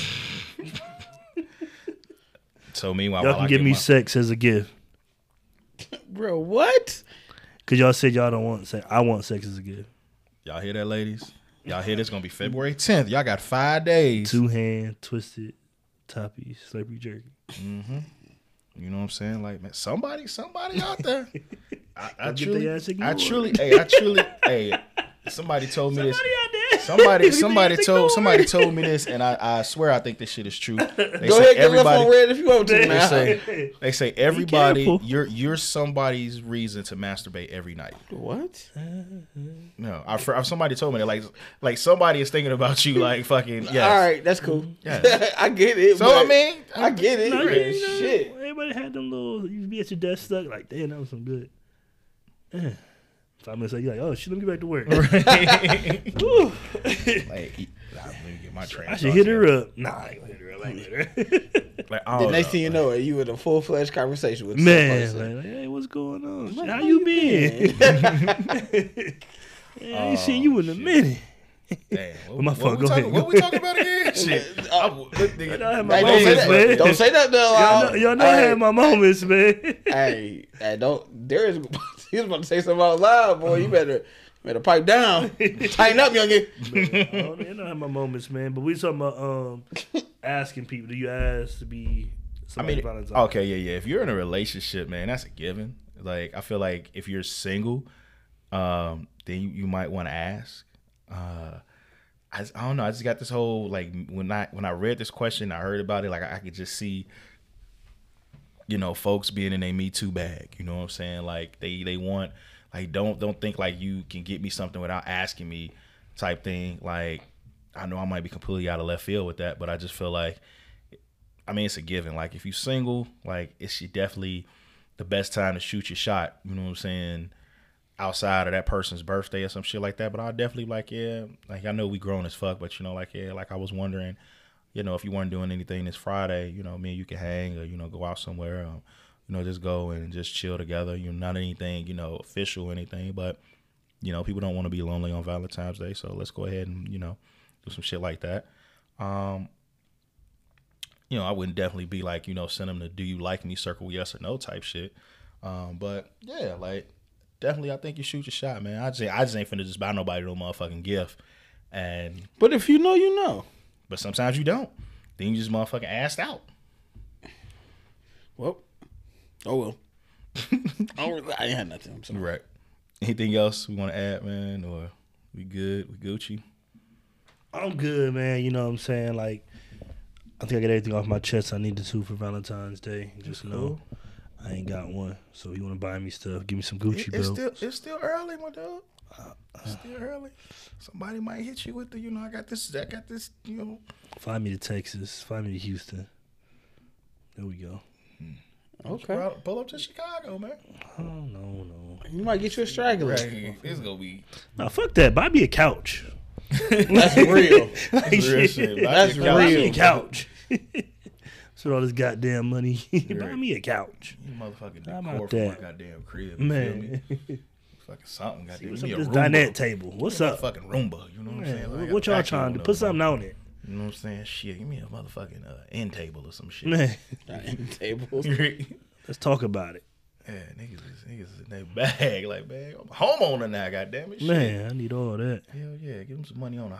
So meanwhile, y'all can give me sex as a gift. Bro, what? Because y'all said y'all don't want sex. I want sex as a gift. Y'all hear that, ladies? Y'all hear this? Gonna be February 10th. Y'all got 5 days. 2-hand, twisted, toppy, slurpee jerky. Mm-hmm. You know what I'm saying? Like, man, somebody out there. I truly, somebody told me this. somebody told me this, and I swear I think this shit is true. They Go ahead, get left on red if you want to. They say everybody, you're somebody's reason to masturbate every night. What? No, somebody told me that like somebody is thinking about you like fucking. Yes. All right, that's cool. Yeah. I get it. So I mean, I get it. No, Man, you know, shit. everybody had them little. You be at your desk stuck like, damn, that was some good. 5 minutes later, you're like, oh shit, let me get back to work. like, let me get my train. I should hit her up. Nah, I ain't gonna hit her up. I ain't gonna hit her up. Like, The next thing you know, you in a full-fledged conversation with Man, some person. like, hey, what's going on? How you been? I ain't seen you in a minute. Damn, My fault, go ahead. What we talking about again? Shit. I had my Hey, moments, man. don't say that though. Y'all know I had my moments, man. Hey, don't. Darius, he was about to say something out loud, boy. You better pipe down. Tighten up, youngin. I know I had my moments, man. But we talking about asking people. Do you ask to be somebody's Valentine? Okay, yeah. If you're in a relationship, man, that's a given. Like, I feel like if you're single, then you might want to ask. I don't know. I just got this whole like when I read this question, I heard about it. Like I could just see, folks being in a Me Too bag. You know what I'm saying? Like they want like don't think like you can get me something without asking me, type thing. Like I know I might be completely out of left field with that, but I just feel like, I mean, it's a given. Like if you're single, like it's definitely the best time to shoot your shot. You know what I'm saying? Outside of that person's birthday or some shit like that. But I'll definitely I know we grown as fuck, but like I was wondering, if you weren't doing anything this Friday, me and you can hang or, go out somewhere, just go and just chill together. Not anything, official or anything, but, people don't want to be lonely on Valentine's Day. So let's go ahead and, do some shit like that. I wouldn't definitely be like, send them the do you like me circle yes or no type shit. But yeah, like, definitely, I think you shoot your shot, man. I just ain't finna just buy nobody no motherfucking gift. But if you know, you know. But sometimes you don't. Then you just motherfucking assed out. Well, I ain't had nothing. I'm sorry. Right. Anything else we want to add, man? Or we good? We Gucci? I'm good, man. You know what I'm saying? Like, I think I got everything off my chest I needed to for Valentine's Day. Just know I ain't got one. So if you want to buy me stuff, give me some Gucci belts. It's still early, my dog. It's still early. Somebody might hit you with the, I got this, Fly me to Texas. Fly me to Houston. There we go. Okay. Pull up to Chicago, man. Oh, no. You might get you a straggler. Right. It's going to be. No, fuck that. Buy me a couch. That's real. Like, real shit. That's Buy me a real. couch. With all this goddamn money, buy me a couch. You motherfucking How decor about for my that? goddamn crib. Man. Fucking something. Goddamn. What's Give up me this a Roomba. dinette table? What's up? Fucking Roomba. You know what I'm saying? Like, What y'all vacuum trying to no put something more. on it? You know what I'm saying? Shit, give me a motherfucking end table or some shit. Man, Tables. let's talk about it. Yeah, niggas is in their bag, like, man, I'm a homeowner now, goddamn it. Shit. Man, I need all that. Hell yeah, give them some money on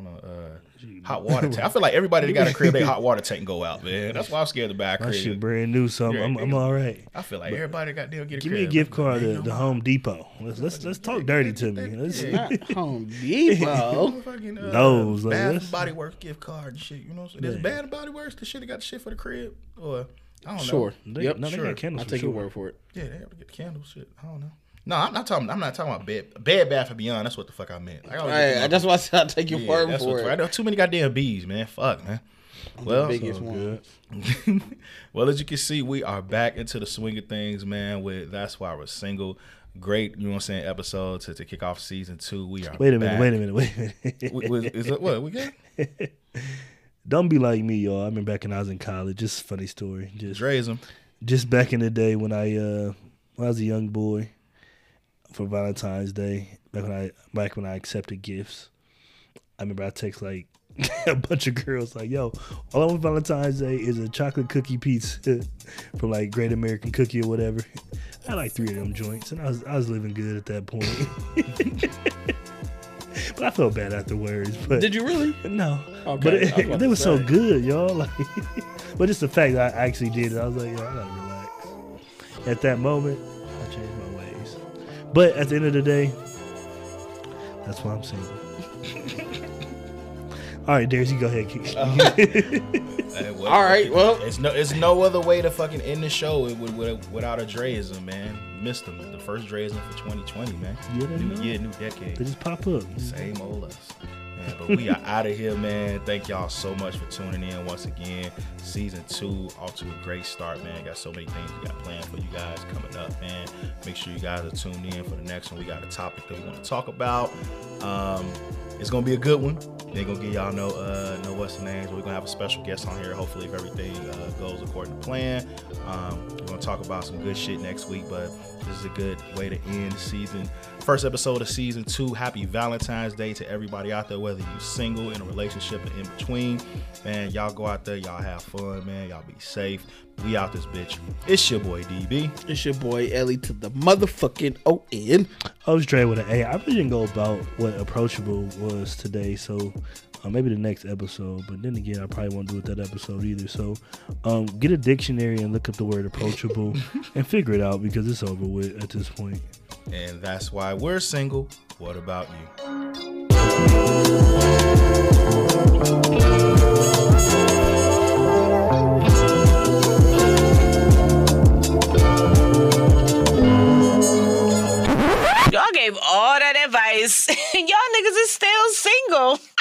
a hot water tank. I feel like everybody that got a crib, they hot water tank go out, man. That's why I'm scared to buy a My crib. shit brand new, so I'm all right. I feel like everybody got to get a Give crib. me a gift card Man, to Home Depot. Let's talk dirty to me. Let's Not Home Depot. Motherfucking, Those, like, Bath that's- and Body Works gift card and shit. You know what I'm saying? There's Bath and Body Works. The shit that got the shit for the crib, or I don't know. Sure. They, Yep. no, they sure. got candles I'll for take sure. your word for it. Yeah, they have to get the candles. Shit, I don't know. No, I'm not talking about Bed Bath and Beyond. That's what the fuck I meant. Like, I always get Hey, them that's why I said I'll take your word that's for what- I it. know too many goddamn bees, man. Fuck, man. Well, The biggest one. well, as you can see, we are back into the swing of things, man. With That's Why We're Single. Great, you know what I'm saying, episode to kick off season 2. We are Wait a back. minute. Is it what we good? Don't be like me, y'all. I remember back when I was in college. Just a funny story. Dre's them. Just back in the day when I was a young boy for Valentine's Day, back when I accepted gifts, I remember I text like a bunch of girls like, yo, all I want for Valentine's Day is a chocolate cookie pizza from like Great American Cookie or whatever. I had like 3 of them joints, and I was living good at that point. But I felt bad afterwards. But Did you really? no. Okay, I was But about they to were so say. good, y'all. Like, but just the fact that I actually did it, I was like, yo, I gotta relax. At that moment, I changed my ways. But at the end of the day, that's why I'm single. All right, Darius, you go ahead. Hey, All right, well. it's no other way to fucking end the show without a Dreism, man. Missed them. The first Dreism for 2020, man. New year, new decade. They just pop up. Same old us. Man, but we are out of here, man. Thank y'all so much for tuning in once again. Season 2 off to a great start, man. Got so many things we got planned for you guys coming up, man. Make sure you guys are tuned in for the next one. We got a topic that we want to talk about. It's gonna be a good one. They're gonna give y'all know what's the names. We're gonna have a special guest on here. Hopefully, if everything goes according to plan. We're gonna talk about some good shit next week, but this is a good way to end the season. First episode of season 2. Happy Valentine's Day to everybody out there, whether you're single, in a relationship, or in between. Man, y'all go out there, y'all have fun, man. Y'all be safe. We out this bitch. It's your boy DB. It's your boy Ellie to the motherfucking O-N. I was Dre with an A. I really didn't go about what approachable was today, so maybe the next episode. But then again, I probably won't do it that episode either. So get a dictionary and look up the word approachable and figure it out because it's over with at this point. And that's why we're single. What about you? Y'all gave all that advice and y'all niggas is still single.